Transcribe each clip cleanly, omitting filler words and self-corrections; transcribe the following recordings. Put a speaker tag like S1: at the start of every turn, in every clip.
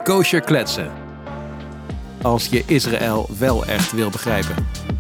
S1: Kosher kletsen. Als je Israël wel echt wil begrijpen.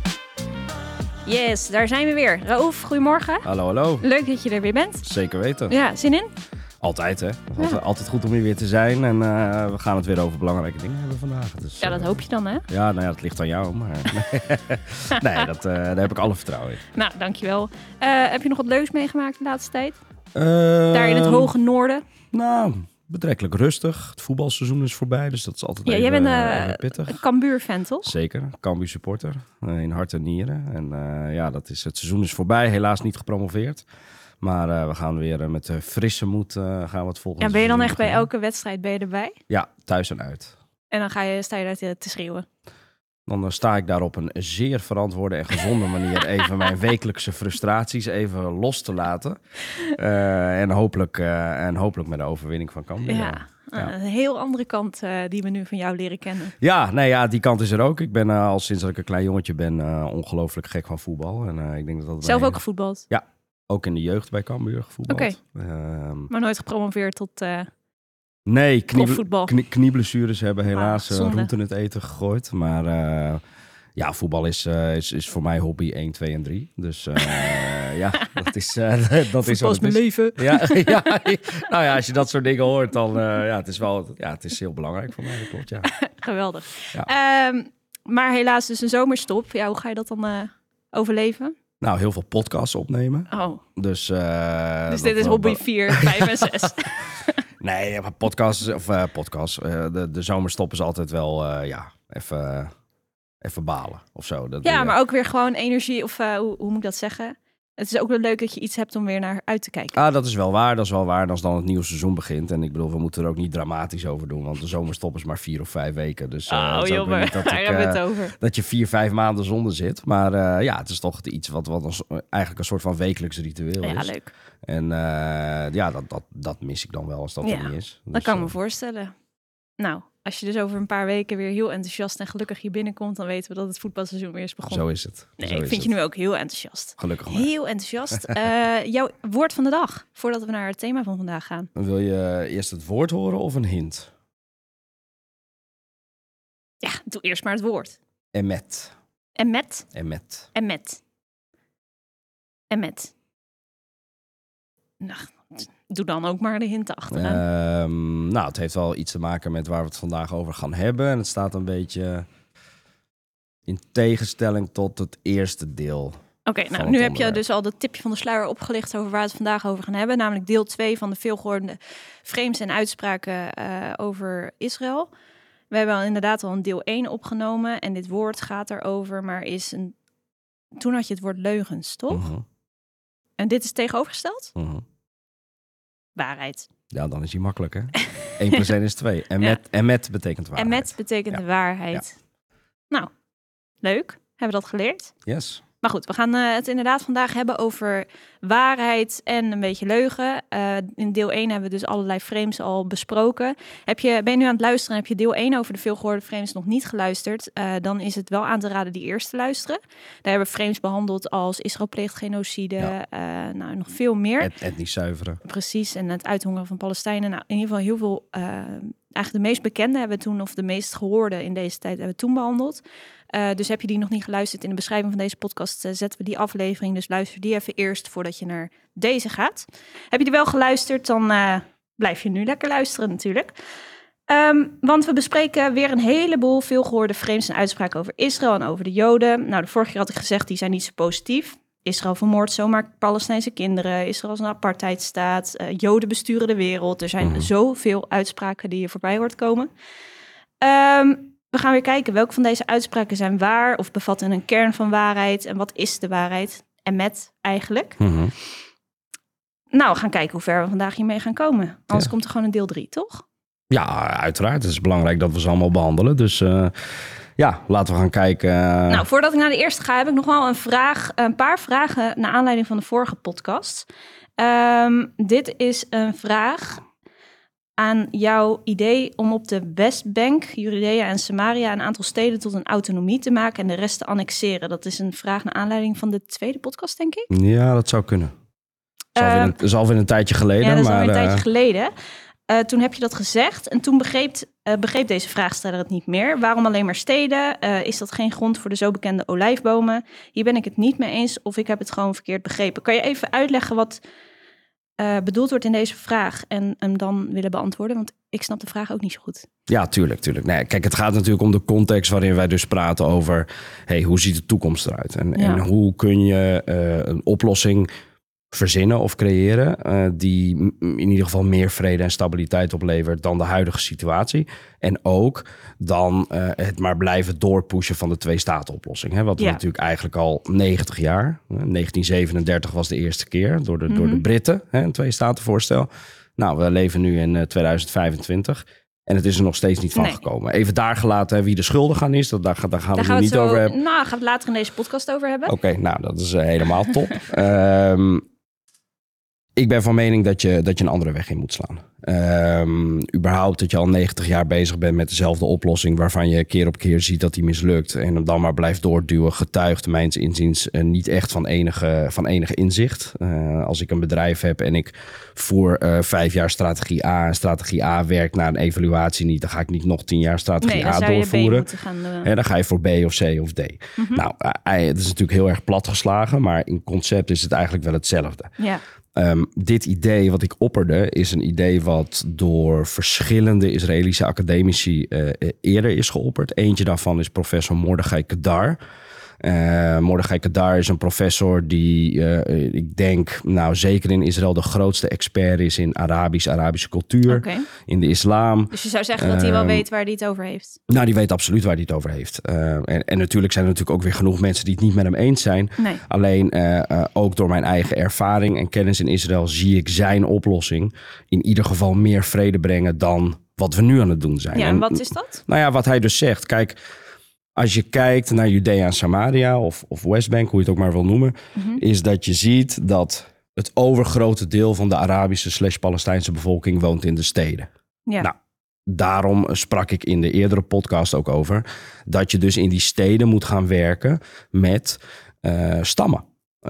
S2: Yes, daar zijn we weer. Raouf, goedemorgen.
S3: Hallo.
S2: Leuk dat je er weer bent.
S3: Zeker weten.
S2: Ja, zin in?
S3: Altijd, hè.
S2: Ja.
S3: Altijd goed om hier weer te zijn. En we gaan het weer over belangrijke dingen hebben vandaag. Dus,
S2: Ja, dat hoop je dan, hè?
S3: Ja, nou ja, dat ligt aan jou. Maar nee, daar heb ik alle vertrouwen in.
S2: Nou, dankjewel. Heb je nog wat leuks meegemaakt de laatste tijd? Daar in het hoge noorden?
S3: Nou, betrekkelijk rustig. Het voetbalseizoen is voorbij, dus dat is altijd
S2: Ja, jij
S3: even,
S2: bent
S3: even pittig.
S2: een Cambuur-fan, toch?
S3: Zeker, Cambuur supporter. In hart en nieren. En ja, het seizoen is voorbij. Helaas niet gepromoveerd. Maar we gaan weer met frisse moed gaan we het volgende
S2: Ja, ben je dan
S3: seizoen
S2: echt bij
S3: beginnen.
S2: elke wedstrijd erbij?
S3: Ja, thuis en uit.
S2: En dan sta je daar te schreeuwen.
S3: Dan sta ik daar op een zeer verantwoorde en gezonde manier even mijn wekelijkse frustraties even los te laten. En hopelijk met de overwinning van Cambuur.
S2: Ja.
S3: Ja.
S2: Een heel andere kant die we nu van jou leren kennen.
S3: Ja, nee, ja, die kant is er ook. Ik ben al sinds dat ik een klein jongetje ben ongelooflijk gek van voetbal. En ik denk dat
S2: Zelf ook gevoetbald?
S3: Ja, ook in de jeugd bij Cambuur gevoetbald.
S2: Oké. Maar nooit gepromoveerd tot...
S3: Nee,
S2: profvoetbal.
S3: knieblessures hebben helaas
S2: zonde.
S3: roet in het eten gegooid. Maar ja, voetbal is voor mij hobby 1, 2 en 3. Dus ja, dat is
S2: Voetbal is mijn leven.
S3: Ja, ja, nou ja, als je dat soort dingen hoort, dan ja, het is heel belangrijk voor mij. Dat klopt, ja.
S2: Geweldig.
S3: Ja.
S2: Maar helaas dus een zomerstop. Ja, hoe ga je dat dan overleven?
S3: Nou, heel veel podcasts opnemen.
S2: Oh,
S3: Dus
S2: dit is hobby 4, 5 en 6.
S3: Nee, maar podcasts. De zomerstop is altijd wel, ja, even balen of zo.
S2: Ja, maar ook weer gewoon energie. Of hoe moet ik dat zeggen? Het is ook wel leuk dat je iets hebt om weer naar uit te kijken.
S3: Ah, dat is wel waar. En als dan het nieuwe seizoen begint. En ik bedoel, we moeten er ook niet dramatisch over doen. Want de zomerstop is maar 4 of 5 weken. Dus het is ook weer niet
S2: daar hebben we het over.
S3: dat je 4, 5 maanden zonder zit. Maar ja, het is toch iets wat eigenlijk een soort van wekelijks ritueel is.
S2: Ja, leuk.
S3: En ja, dat mis ik dan wel als dat er niet is.
S2: Dat
S3: Dus,
S2: kan ik me voorstellen. Nou, als je dus over een paar weken weer heel enthousiast en gelukkig hier binnenkomt, dan weten we dat het voetbalseizoen weer is begonnen.
S3: Zo is het.
S2: Nee,
S3: Zo
S2: ik
S3: is
S2: vind
S3: het.
S2: je nu ook heel enthousiast.
S3: Gelukkig maar.
S2: Heel enthousiast. Jouw woord van de dag, voordat we naar het thema van vandaag gaan.
S3: Wil je eerst het woord horen of een hint?
S2: Ja, doe eerst maar het woord.
S3: Emet.
S2: Emet.
S3: Emet.
S2: Emet. Emet. Nou, doe dan ook maar de hint achteraan.
S3: Nou, het heeft wel iets te maken met waar we het vandaag over gaan hebben. En het staat een beetje in tegenstelling tot het eerste deel.
S2: Oké,
S3: van
S2: nou
S3: het
S2: nu heb je
S3: onderwerp.
S2: dus al de tipje van de sluier opgelicht over waar we het vandaag over gaan hebben. Namelijk deel 2 van de veelgehoorde frames en uitspraken over Israël. We hebben al inderdaad al een deel 1 opgenomen en dit woord gaat erover, maar toen had je het woord leugens, toch?
S3: Mhm,
S2: En dit is tegenovergesteld?
S3: mhm.
S2: Waarheid.
S3: Ja, dan is hij makkelijk, hè? 1 plus 1 is 2. Emet betekent waarheid.
S2: En met betekent
S3: Ja.
S2: de waarheid. Nou, leuk. Hebben we dat geleerd?
S3: Yes.
S2: Maar goed, we gaan het inderdaad vandaag hebben over waarheid en een beetje leugen. In deel 1 hebben we dus allerlei frames al besproken. Ben je nu aan het luisteren en heb je deel 1 over de veelgehoorde frames nog niet geluisterd, dan is het wel aan te raden die eerst te luisteren. Daar hebben we frames behandeld als Israël pleegt genocide, nou, nog veel meer.
S3: Etnisch zuiveren.
S2: Precies, en het uithongeren van Palestijnen. Nou, in ieder geval heel veel, eigenlijk de meest bekende hebben we toen, of de meest gehoorde in deze tijd, hebben we toen behandeld. Dus heb je die nog niet geluisterd, in de beschrijving van deze podcast zetten we die aflevering. Dus luister die even eerst voordat je naar deze gaat. Heb je die wel geluisterd, dan blijf je nu lekker luisteren natuurlijk. Want we bespreken weer een heleboel veelgehoorde frames en uitspraken over Israël en over de Joden. Nou, de vorige keer had ik gezegd, die zijn niet zo positief. Israël vermoordt zomaar Palestijnse kinderen. Israël is een apartheidstaat. Joden besturen de wereld. Er zijn zoveel uitspraken die je voorbij hoort komen. We gaan weer kijken welke van deze uitspraken zijn waar of bevatten een kern van waarheid. En wat is de waarheid? En met eigenlijk.
S3: Mhm.
S2: Nou, we gaan kijken hoe ver we vandaag hiermee gaan komen. Anders komt er gewoon een deel 3, toch?
S3: Ja, uiteraard. Het is belangrijk dat we ze allemaal behandelen. Dus ja, laten we gaan kijken.
S2: Nou, voordat ik naar de eerste ga, heb ik nog wel een paar vragen naar aanleiding van de vorige podcast. Dit is een vraag aan jouw idee om op de Westbank, Judea en Samaria een aantal steden tot een autonomie te maken en de rest te annexeren. Dat is een vraag naar aanleiding van de tweede podcast, denk ik.
S3: Ja, dat zou kunnen. Dat is alweer een tijdje geleden.
S2: Ja, dat is
S3: maar,
S2: alweer een tijdje geleden. Toen heb je dat gezegd en toen begreep deze vraagsteller het niet meer. Waarom alleen maar steden? Is dat geen grond voor de zo bekende olijfbomen? Hier ben ik het niet mee eens of ik heb het gewoon verkeerd begrepen. Kan je even uitleggen wat bedoeld wordt in deze vraag en hem dan willen beantwoorden? Want ik snap de vraag ook niet zo goed.
S3: Ja, tuurlijk. Nee, kijk, het gaat natuurlijk om de context waarin wij dus praten over... hoe ziet de toekomst eruit? En hoe kun je een oplossing verzinnen of creëren... die in ieder geval meer vrede en stabiliteit oplevert dan de huidige situatie. En ook dan het maar blijven doorpushen van de twee-staten-oplossing. Hè? Wat we natuurlijk eigenlijk al 90 jaar... 1937 was de eerste keer door de Britten, hè, een twee-staten-voorstel. Nou, we leven nu in 2025... En het is er nog steeds niet van gekomen. Even daar gelaten wie de schuldig aan is. Daar gaan we het niet over hebben.
S2: Nou, gaan we het later in deze podcast over hebben.
S3: Oké, nou, dat is helemaal top. Ik ben van mening dat je een andere weg in moet slaan. Überhaupt dat je al 90 jaar bezig bent met dezelfde oplossing... waarvan je keer op keer ziet dat die mislukt... en hem dan maar blijft doorduwen, getuigt mijns inziens niet echt van enige inzicht. Als ik een bedrijf heb en ik voer 5 jaar strategie A... en strategie A werkt naar een evaluatie niet... dan ga ik niet nog 10 jaar strategie A doorvoeren. Dan ga je voor B of C of D. Nou, het is natuurlijk heel erg platgeslagen... maar in concept is het eigenlijk wel hetzelfde.
S2: Ja.
S3: Dit idee wat ik opperde is een idee wat door verschillende Israëlische academici eerder is geopperd. Eentje daarvan is professor Mordechai Kedar. Mordechai Kedar is een professor die, ik denk, nou zeker in Israël de grootste expert is in Arabische cultuur, in de islam.
S2: Dus je zou zeggen dat hij wel weet waar hij het over heeft?
S3: Nou, die weet absoluut waar hij het over heeft. En natuurlijk zijn er natuurlijk ook weer genoeg mensen die het niet met hem eens zijn.
S2: Nee.
S3: Alleen ook door mijn eigen ervaring en kennis in Israël zie ik zijn oplossing in ieder geval meer vrede brengen dan wat we nu aan het doen zijn.
S2: Ja, en wat is dat?
S3: Nou ja, wat hij dus zegt. Kijk, als je kijkt naar Judea en Samaria of Westbank, hoe je het ook maar wil noemen, is dat je ziet dat het overgrote deel van de Arabische/Palestijnse bevolking woont in de steden.
S2: Ja.
S3: Nou, daarom sprak ik in de eerdere podcast ook over dat je dus in die steden moet gaan werken met stammen.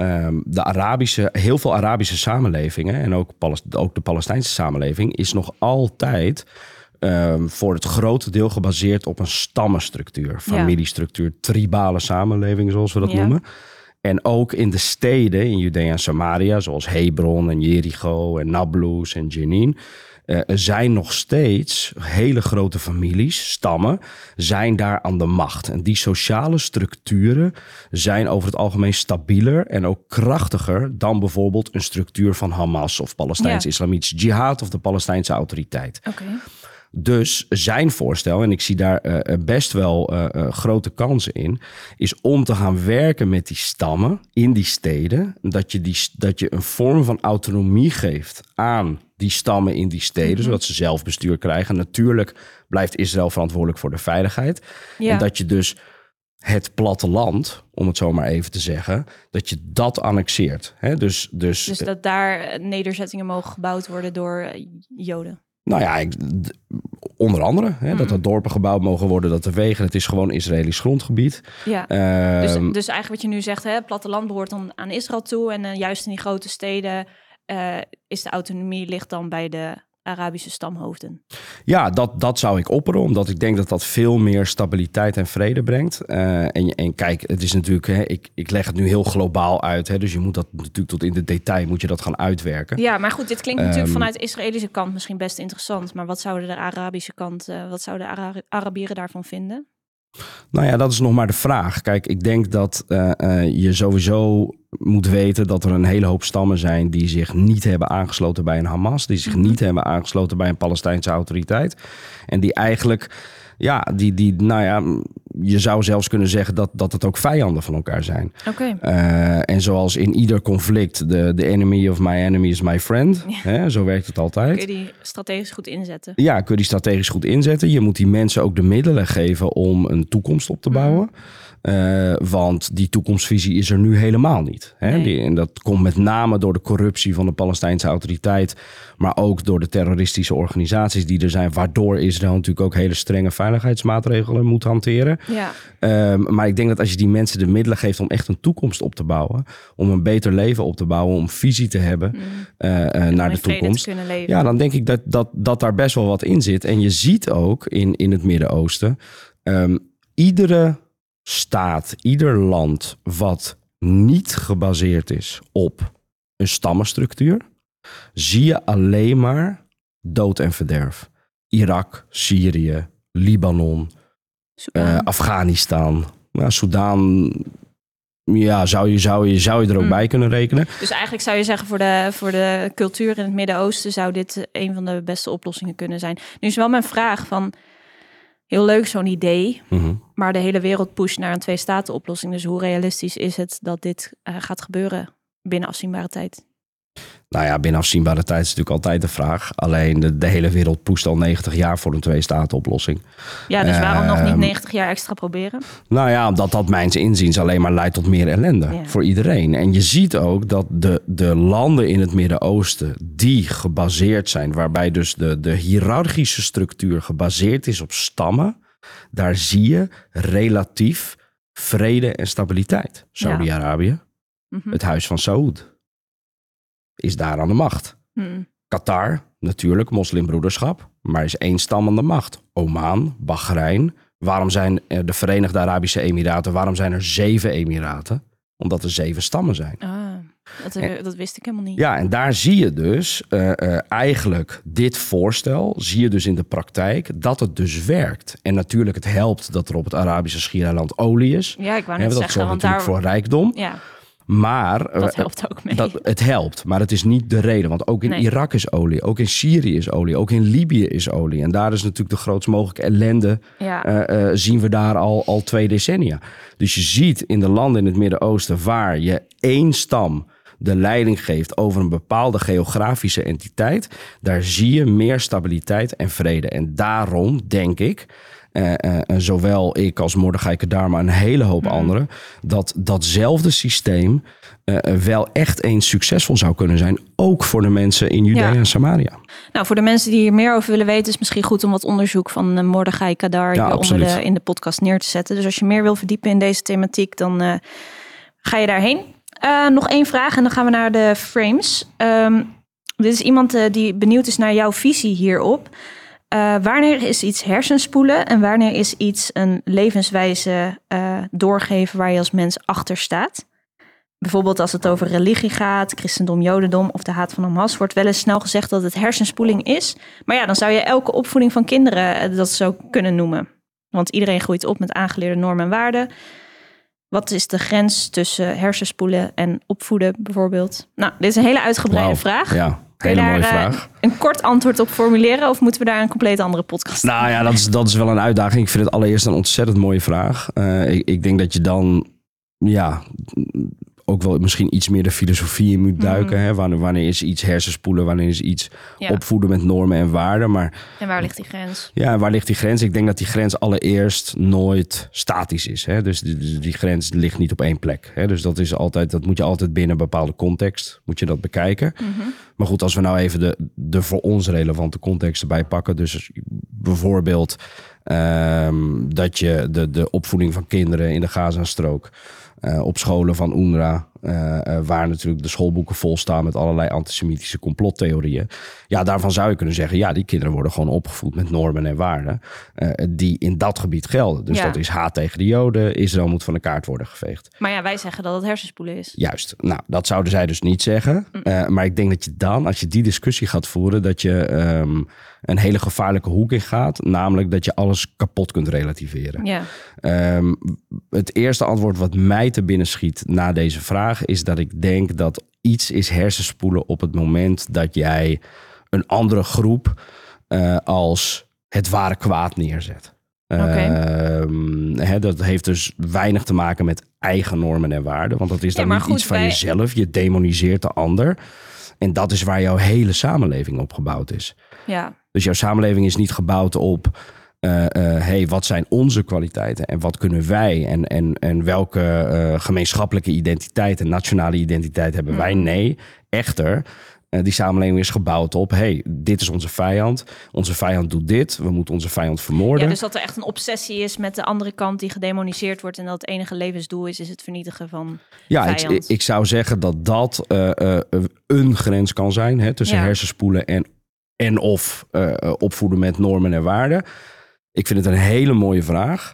S3: Heel veel Arabische samenlevingen en ook de Palestijnse samenleving is nog altijd voor het grote deel gebaseerd op een stammenstructuur, familiestructuur, tribale samenleving zoals we dat noemen. En ook in de steden in Judea en Samaria, zoals Hebron en Jericho en Nablus en Jenin, zijn nog steeds hele grote families, stammen, zijn daar aan de macht. En die sociale structuren zijn over het algemeen stabieler en ook krachtiger dan bijvoorbeeld een structuur van Hamas of Palestijns-Islamitische Jihad of de Palestijnse autoriteit. Dus zijn voorstel, en ik zie daar best wel grote kansen in, is om te gaan werken met die stammen in die steden. Dat je een vorm van autonomie geeft aan die stammen in die steden, zodat ze zelfbestuur krijgen. Natuurlijk blijft Israël verantwoordelijk voor de veiligheid. Ja. En dat je dus het platteland, om het zo maar even te zeggen, dat je dat annexeert. Hè? Dus
S2: dat daar nederzettingen mogen gebouwd worden door Joden.
S3: Nou ja, onder andere. Dat er dorpen gebouwd mogen worden, dat de wegen. Het is gewoon Israëlisch grondgebied.
S2: Ja. Dus eigenlijk wat je nu zegt, het platteland behoort dan aan Israël toe. En juist in die grote steden is de autonomie ligt dan bij de Arabische stamhoofden. Ja,
S3: dat zou ik opperen, omdat ik denk dat dat veel meer stabiliteit en vrede brengt. En kijk, het is natuurlijk, ik leg het nu heel globaal uit, dus je moet dat natuurlijk tot in de detail moet je dat gaan uitwerken.
S2: Ja, maar goed, dit klinkt natuurlijk vanuit de Israëlische kant misschien best interessant. Maar wat zouden de Arabische kant, wat zouden de Arabieren daarvan vinden?
S3: Nou ja, dat is nog maar de vraag. Kijk, ik denk dat je sowieso moet weten dat er een hele hoop stammen zijn die zich niet hebben aangesloten bij een Hamas, die zich niet hebben aangesloten bij een Palestijnse autoriteit. En die eigenlijk, je zou zelfs kunnen zeggen dat het ook vijanden van elkaar zijn. En zoals in ieder conflict, the enemy of my enemy is my friend. Ja. Zo werkt het altijd.
S2: Kun je die strategisch goed inzetten?
S3: Ja, kun je die strategisch goed inzetten. Je moet die mensen ook de middelen geven om een toekomst op te bouwen. Want die toekomstvisie is er nu helemaal niet. Hè?
S2: Nee.
S3: En dat komt met name door de corruptie van de Palestijnse autoriteit, maar ook door de terroristische organisaties die er zijn, waardoor Israël natuurlijk ook hele strenge veiligheidsmaatregelen moet hanteren.
S2: Ja.
S3: Maar ik denk dat als je die mensen de middelen geeft om echt een toekomst op te bouwen, om een beter leven op te bouwen, om visie te hebben naar de toekomst, ja, dan denk ik dat daar best wel wat in zit. En je ziet ook in het Midden-Oosten, iedere staat, ieder land wat niet gebaseerd is op een stammenstructuur, zie je alleen maar dood en verderf. Irak, Syrië, Libanon, Afghanistan, Soedan. Ja, zou je er ook bij kunnen rekenen.
S2: Dus eigenlijk zou je zeggen, voor de cultuur in het Midden-Oosten zou dit een van de beste oplossingen kunnen zijn. Nu is wel mijn vraag van, heel leuk zo'n idee, maar de hele wereld pusht naar een 2-staten-oplossing. Dus hoe realistisch is het dat dit gaat gebeuren binnen afzienbare tijd?
S3: Nou ja, binnen afzienbare tijd is natuurlijk altijd de vraag. Alleen de hele wereld pusht al 90 jaar voor een 2-staten-oplossing.
S2: Ja, dus waarom nog niet 90 jaar extra proberen?
S3: Nou ja, omdat dat mijns inziens alleen maar leidt tot meer ellende voor iedereen. En je ziet ook dat de landen in het Midden-Oosten die gebaseerd zijn, waarbij dus de hiërarchische structuur gebaseerd is op stammen, daar zie je relatief vrede en stabiliteit. Saudi-Arabië, het huis van Saoed, is daar aan de macht. Qatar, natuurlijk, moslimbroederschap, maar is 1 stam aan de macht. Oman, Bahrein. Waarom zijn de Verenigde Arabische Emiraten, waarom zijn er 7 emiraten? Omdat er 7 stammen zijn.
S2: Dat wist ik helemaal niet.
S3: Ja, en daar zie je dus eigenlijk dit voorstel, zie je dus in de praktijk dat het dus werkt. En natuurlijk, het helpt dat er op het Arabische schiereiland olie is.
S2: Ja, ik wou net zeggen,
S3: dat zorgt
S2: want
S3: natuurlijk voor rijkdom.
S2: Ja.
S3: Maar
S2: dat helpt ook mee.
S3: Het helpt, maar het is niet de reden. Want ook in Irak is olie, ook in Syrië is olie, ook in Libië is olie. En daar is natuurlijk de grootst mogelijke ellende, zien we daar al 2 decennia. Dus je ziet in de landen in het Midden-Oosten waar je 1 stam de leiding geeft over een bepaalde geografische entiteit, daar zie je meer stabiliteit en vrede. En daarom denk ik, zowel ik als Mordechai Kedar, maar een hele hoop anderen, datzelfde systeem wel echt eens succesvol zou kunnen zijn, ook voor de mensen in Judea en Samaria.
S2: Nou, voor de mensen die hier meer over willen weten, is het misschien goed om wat onderzoek van Mordechai Kedar in de podcast neer te zetten. Dus als je meer wil verdiepen in deze thematiek, dan ga je daarheen. Nog 1 vraag en dan gaan we naar de frames. Dit is iemand die benieuwd is naar jouw visie hierop. Wanneer is iets hersenspoelen en wanneer is iets een levenswijze doorgeven waar je als mens achter staat? Bijvoorbeeld als het over religie gaat, christendom, jodendom of de haat van Hamas, wordt wel eens snel gezegd dat het hersenspoeling is. Maar ja, dan zou je elke opvoeding van kinderen dat zo kunnen noemen. Want iedereen groeit op met aangeleerde normen en waarden. Wat is de grens tussen hersenspoelen en opvoeden bijvoorbeeld? Nou, dit is een hele uitgebreide vraag.
S3: Ja. Hele mooie vraag.
S2: Een kort antwoord op formuleren of moeten we daar een compleet andere podcast
S3: aan? Nou ja, dat is wel een uitdaging. Ik vind het allereerst een ontzettend mooie vraag. Ik denk dat je dan ook wel misschien iets meer de filosofie in moet duiken. Hè? Wanneer is iets hersenspoelen? Wanneer is iets opvoeden met normen en waarden?
S2: En waar ligt die grens?
S3: Ja, waar ligt die grens? Ik denk dat die grens allereerst nooit statisch is. Hè? Dus die grens ligt niet op 1 plek. Hè? Dus dat moet je altijd binnen een bepaalde context moet je dat bekijken. Maar goed, als we nou even de voor ons relevante context erbij pakken. Dus bijvoorbeeld dat je de opvoeding van kinderen in de Gazastrook op scholen van UNRWA, waar natuurlijk de schoolboeken vol staan met allerlei antisemitische complottheorieën. Ja, daarvan zou je kunnen zeggen, ja, die kinderen worden gewoon opgevoed met normen en waarden die in dat gebied gelden. Dus dat is haat tegen de Joden, Israël moet van de kaart worden geveegd.
S2: Maar ja, wij zeggen dat het hersenspoelen is.
S3: Juist, nou, dat zouden zij dus niet zeggen. Maar ik denk dat je dan, als je die discussie gaat voeren, dat je een hele gevaarlijke hoek in gaat. Namelijk dat je alles kapot kunt relativeren.
S2: Ja.
S3: Het eerste antwoord wat mij te binnen schiet na deze vraag is dat ik denk dat iets is hersenspoelen op het moment dat jij een andere groep als het ware kwaad neerzet. Dat heeft dus weinig te maken met eigen normen en waarden. Want dat is dan niet iets van jezelf. Je demoniseert de ander. En dat is waar jouw hele samenleving op gebouwd is.
S2: Ja.
S3: Dus jouw samenleving is niet gebouwd op wat zijn onze kwaliteiten en wat kunnen wij en welke gemeenschappelijke identiteit en nationale identiteit hebben wij? Nee, echter, die samenleving is gebouwd op, dit is onze vijand doet dit, we moeten onze vijand vermoorden.
S2: Ja, dus dat er echt een obsessie is met de andere kant die gedemoniseerd wordt en dat het enige levensdoel is het vernietigen van vijand.
S3: Ik zou zeggen dat een grens kan zijn tussen hersenspoelen en of opvoeden met normen en waarden. Ik vind het een hele mooie vraag.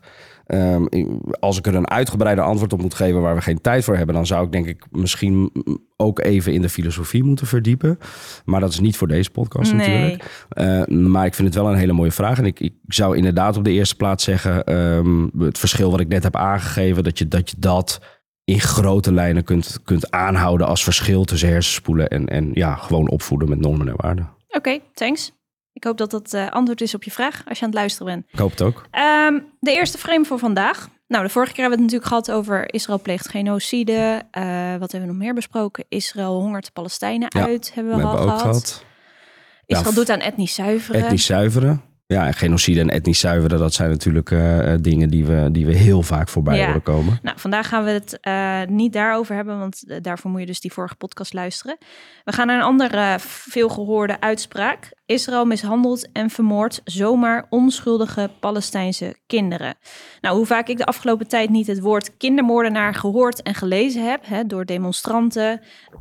S3: Als ik er een uitgebreide antwoord op moet geven waar we geen tijd voor hebben, dan zou ik denk ik misschien ook even in de filosofie moeten verdiepen. Maar dat is niet voor deze podcast natuurlijk. Maar ik vind het wel een hele mooie vraag. En ik zou inderdaad op de eerste plaats zeggen, het verschil wat ik net heb aangegeven, dat je dat in grote lijnen kunt aanhouden als verschil tussen hersenspoelen en gewoon opvoeden met normen en waarden.
S2: Oké, thanks. Ik hoop dat dat antwoord is op je vraag als je aan het luisteren bent.
S3: Ik hoop het ook.
S2: De eerste frame voor vandaag. Nou, de vorige keer hebben we het natuurlijk gehad over Israël pleegt genocide. Wat hebben we nog meer besproken? Israël hongert de Palestijnen uit, hebben we al gehad. Israël doet aan etnisch zuiveren.
S3: Etnisch zuiveren. Ja, en genocide en etnisch zuiveren, dat zijn natuurlijk dingen die we heel vaak voorbij horen komen.
S2: Nou, vandaag gaan we het niet daarover hebben, want daarvoor moet je dus die vorige podcast luisteren. We gaan naar een andere veelgehoorde uitspraak. Israël mishandelt en vermoordt zomaar onschuldige Palestijnse kinderen. Nou, hoe vaak ik de afgelopen tijd niet het woord kindermoordenaar gehoord en gelezen heb, door demonstranten,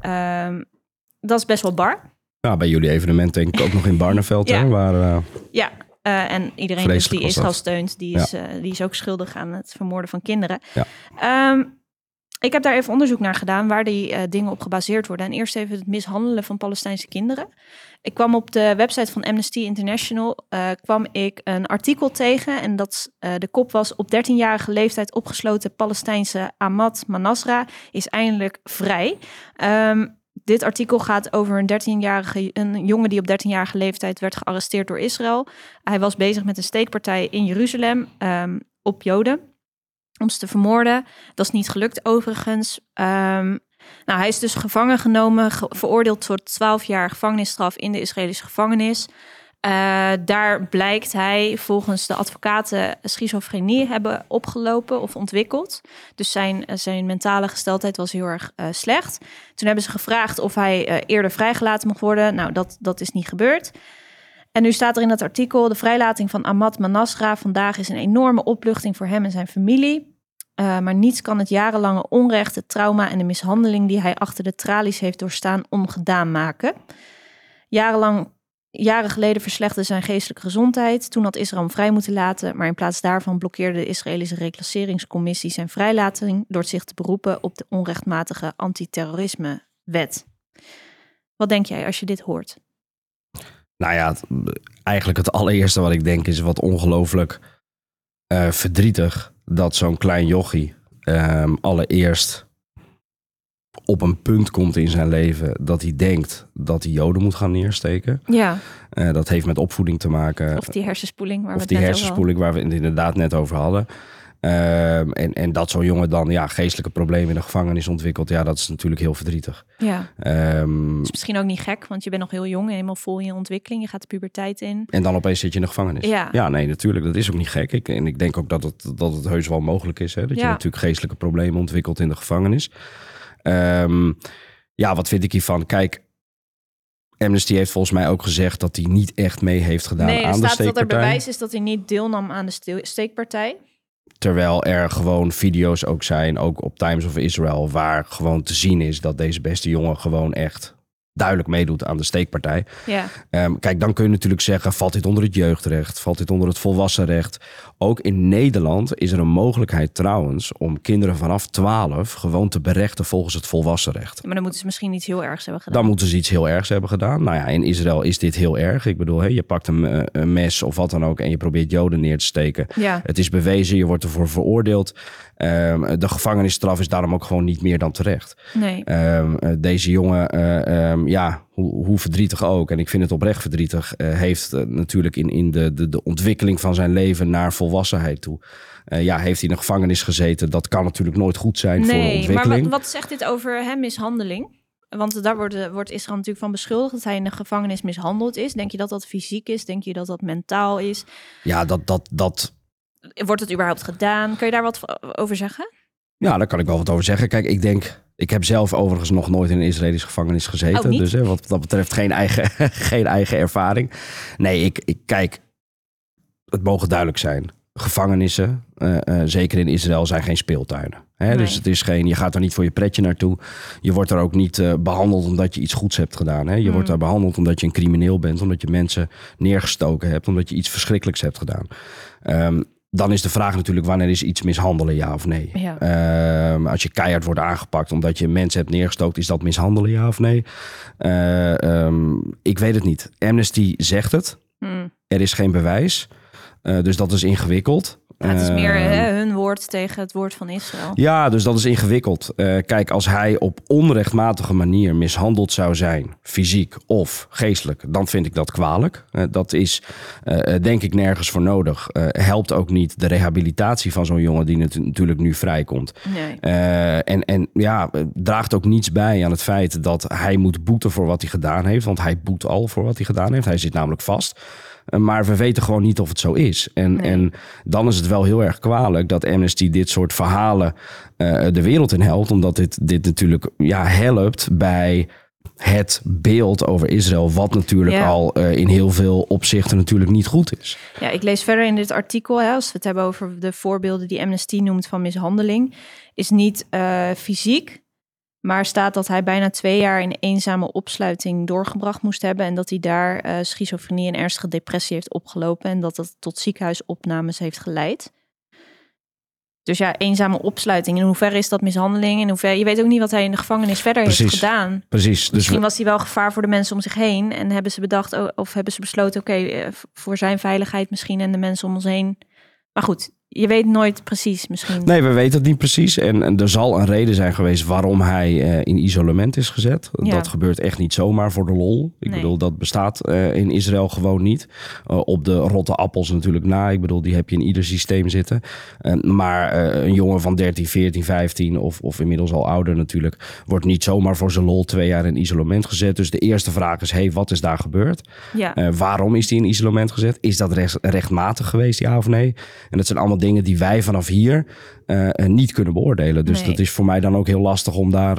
S2: dat is best wel bar.
S3: Ja, bij jullie evenement denk ik ook nog in Barneveld.
S2: Ja.
S3: Waar,
S2: en iedereen dus die Israël steunt, die is ook schuldig aan het vermoorden van kinderen. Ja. Ik heb daar even onderzoek naar gedaan waar die dingen op gebaseerd worden. En eerst even het mishandelen van Palestijnse kinderen. Ik kwam op de website van Amnesty International kwam ik een artikel tegen. En de kop was: op 13-jarige leeftijd opgesloten Palestijnse Ahmad Manasra is eindelijk vrij. Dit artikel gaat over een jongen die op 13-jarige leeftijd werd gearresteerd door Israël. Hij was bezig met een steekpartij in Jeruzalem op Joden om ze te vermoorden. Dat is niet gelukt overigens. Hij is dus gevangen genomen, veroordeeld tot 12 jaar gevangenisstraf in de Israëlische gevangenis. Daar blijkt hij volgens de advocaten schizofrenie hebben opgelopen of ontwikkeld. Dus zijn mentale gesteldheid was heel erg slecht. Toen hebben ze gevraagd of hij eerder vrijgelaten mocht worden. Nou, dat is niet gebeurd. En nu staat er in dat artikel: de vrijlating van Ahmad Manasra vandaag is een enorme opluchting voor hem en zijn familie. Maar niets kan het jarenlange onrecht, het trauma en de mishandeling die hij achter de tralies heeft doorstaan ongedaan maken. Jaren geleden verslechterde zijn geestelijke gezondheid. Toen had Israël hem vrij moeten laten, maar in plaats daarvan blokkeerde de Israëlische reclasseringscommissie zijn vrijlating door zich te beroepen op de onrechtmatige antiterrorismewet. Wat denk jij als je dit hoort?
S3: Nou ja, eigenlijk het allereerste wat ik denk is wat ongelooflijk verdrietig dat zo'n klein jochie allereerst op een punt komt in zijn leven dat hij denkt dat hij Joden moet gaan neersteken.
S2: Ja.
S3: Dat heeft met opvoeding te maken.
S2: Of die hersenspoeling
S3: waar we het inderdaad net over hadden. En dat zo'n jongen dan geestelijke problemen in de gevangenis ontwikkelt, dat is natuurlijk heel verdrietig.
S2: Ja. Dat is misschien ook niet gek, want je bent nog heel jong en helemaal vol in je ontwikkeling. Je gaat de puberteit in.
S3: En dan opeens zit je in de gevangenis. Ja, nee, natuurlijk. Dat is ook niet gek. Ik denk ook dat het heus wel mogelijk is. Hè, dat je natuurlijk geestelijke problemen ontwikkelt in de gevangenis. Wat vind ik hiervan? Kijk, Amnesty heeft volgens mij ook gezegd dat hij niet echt mee heeft gedaan aan de steekpartij. Nee, er staat dat er
S2: bewijs is dat hij niet deelnam aan de steekpartij.
S3: Terwijl er gewoon video's ook zijn, ook op Times of Israel, waar gewoon te zien is dat deze beste jongen gewoon echt duidelijk meedoet aan de steekpartij.
S2: Ja.
S3: Kijk, dan kun je natuurlijk zeggen, valt dit onder het jeugdrecht? Valt dit onder het volwassenrecht? Ook in Nederland is er een mogelijkheid trouwens om kinderen vanaf 12 gewoon te berechten volgens het volwassenrecht.
S2: Ja, maar dan moeten ze misschien iets heel ergs hebben gedaan.
S3: Dan moeten ze iets heel ergs hebben gedaan. Nou ja, in Israël is dit heel erg. Ik bedoel, je pakt een mes of wat dan ook en je probeert Joden neer te steken. Ja. Het is bewezen, je wordt ervoor veroordeeld. De gevangenisstraf is daarom ook gewoon niet meer dan terecht.
S2: Nee.
S3: Deze jongen, hoe verdrietig ook, en ik vind het oprecht verdrietig, heeft natuurlijk in de ontwikkeling van zijn leven naar volwassenheid toe. Heeft hij in de gevangenis gezeten. Dat kan natuurlijk nooit goed zijn voor de ontwikkeling.
S2: Maar wat zegt dit over mishandeling? Want daar wordt Israël natuurlijk van beschuldigd dat hij in de gevangenis mishandeld is. Denk je dat dat fysiek is? Denk je dat dat mentaal is?
S3: Ja, dat...
S2: Wordt het überhaupt gedaan? Kun je daar wat over zeggen?
S3: Ja, daar kan ik wel wat over zeggen. Kijk, ik heb zelf overigens nog nooit in een Israëlische gevangenis gezeten.
S2: Niet?
S3: Dus wat dat betreft geen eigen ervaring. Nee, ik kijk, het mogen duidelijk zijn. Gevangenissen, zeker in Israël, zijn geen speeltuinen.
S2: Nee.
S3: Dus het is je gaat er niet voor je pretje naartoe. Je wordt er ook niet behandeld omdat je iets goeds hebt gedaan. Je wordt daar behandeld omdat je een crimineel bent, omdat je mensen neergestoken hebt, omdat je iets verschrikkelijks hebt gedaan. Dan is de vraag natuurlijk, wanneer is iets mishandelen, ja of nee?
S2: Ja.
S3: Als je keihard wordt aangepakt omdat je mensen hebt neergestookt, is dat mishandelen, ja of nee? Ik weet het niet. Amnesty zegt het. Er is geen bewijs. Dus dat is ingewikkeld.
S2: Ja, het is meer hun woord tegen het woord van Israël.
S3: Ja, dus dat is ingewikkeld. Kijk, als hij op onrechtmatige manier mishandeld zou zijn, fysiek of geestelijk, dan vind ik dat kwalijk. Dat is denk ik nergens voor nodig. Helpt ook niet de rehabilitatie van zo'n jongen die natuurlijk nu vrijkomt.
S2: Nee.
S3: En draagt ook niets bij aan het feit dat hij moet boeten voor wat hij gedaan heeft. Want hij boet al voor wat hij gedaan heeft. Hij zit namelijk vast. Maar we weten gewoon niet of het zo is. En dan is het wel heel erg kwalijk dat Amnesty dit soort verhalen de wereld in helpt. Omdat dit natuurlijk helpt bij het beeld over Israël. Wat natuurlijk al in heel veel opzichten natuurlijk niet goed is.
S2: Ja, ik lees verder in dit artikel. Als we het hebben over de voorbeelden die Amnesty noemt van mishandeling. Is niet fysiek. Maar staat dat hij bijna 2 jaar in eenzame opsluiting doorgebracht moest hebben. En dat hij daar schizofrenie en ernstige depressie heeft opgelopen. En dat dat tot ziekenhuisopnames heeft geleid. Dus eenzame opsluiting. In hoeverre is dat mishandeling? In hoeverre, je weet ook niet wat hij in de gevangenis verder heeft gedaan.
S3: Precies.
S2: Misschien was hij wel gevaar voor de mensen om zich heen. En hebben ze bedacht, of hebben ze besloten, voor zijn veiligheid misschien en de mensen om ons heen. Maar goed, je weet nooit precies misschien.
S3: Nee, we weten het niet precies. En er zal een reden zijn geweest waarom hij in isolement is gezet. Ja. Dat gebeurt echt niet zomaar voor de lol. Ik bedoel, dat bestaat in Israël gewoon niet. Op de rotte appels natuurlijk na. Ik bedoel, die heb je in ieder systeem zitten. Maar een jongen van 13, 14, 15 of inmiddels al ouder natuurlijk, wordt niet zomaar voor zijn lol 2 jaar in isolement gezet. Dus de eerste vraag is, wat is daar gebeurd?
S2: Ja.
S3: Waarom is hij in isolement gezet? Is dat rechtmatig geweest, ja of nee? En dat zijn allemaal dingen die wij vanaf hier niet kunnen beoordelen. Dus dat is voor mij dan ook heel lastig om daar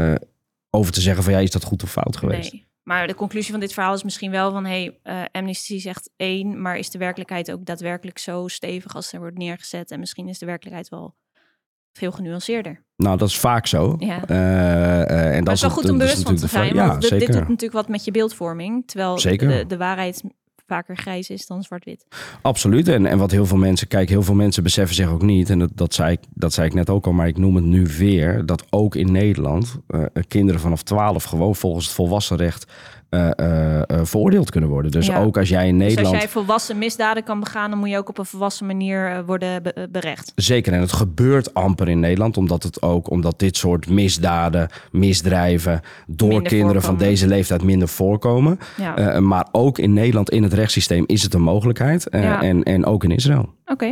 S3: over te zeggen van is dat goed of fout geweest?
S2: Nee. Maar de conclusie van dit verhaal is misschien wel van Amnesty zegt 1, maar is de werkelijkheid ook daadwerkelijk zo stevig als er wordt neergezet? En misschien is de werkelijkheid wel veel genuanceerder.
S3: Nou, dat is vaak zo.
S2: Ja.
S3: En
S2: maar
S3: dat
S2: is wel goed om bewust van te zijn. Want
S3: zeker.
S2: Dit doet natuurlijk wat met je beeldvorming. Terwijl de waarheid vaker grijs is dan zwart-wit.
S3: Absoluut. En wat heel veel mensen beseffen zich ook niet. En dat zei ik net ook al, maar ik noem het nu weer. Dat ook in Nederland kinderen vanaf 12 gewoon volgens het volwassenrecht veroordeeld kunnen worden. Dus ook als jij in Nederland...
S2: Dus als jij volwassen misdaden kan begaan, dan moet je ook op een volwassen manier worden berecht.
S3: Zeker, en het gebeurt amper in Nederland, omdat dit soort misdaden, misdrijven door kinderen van deze leeftijd minder voorkomen. Ja. Maar ook in Nederland, in het rechtssysteem, is het een mogelijkheid. En ook in Israël.
S2: Oké.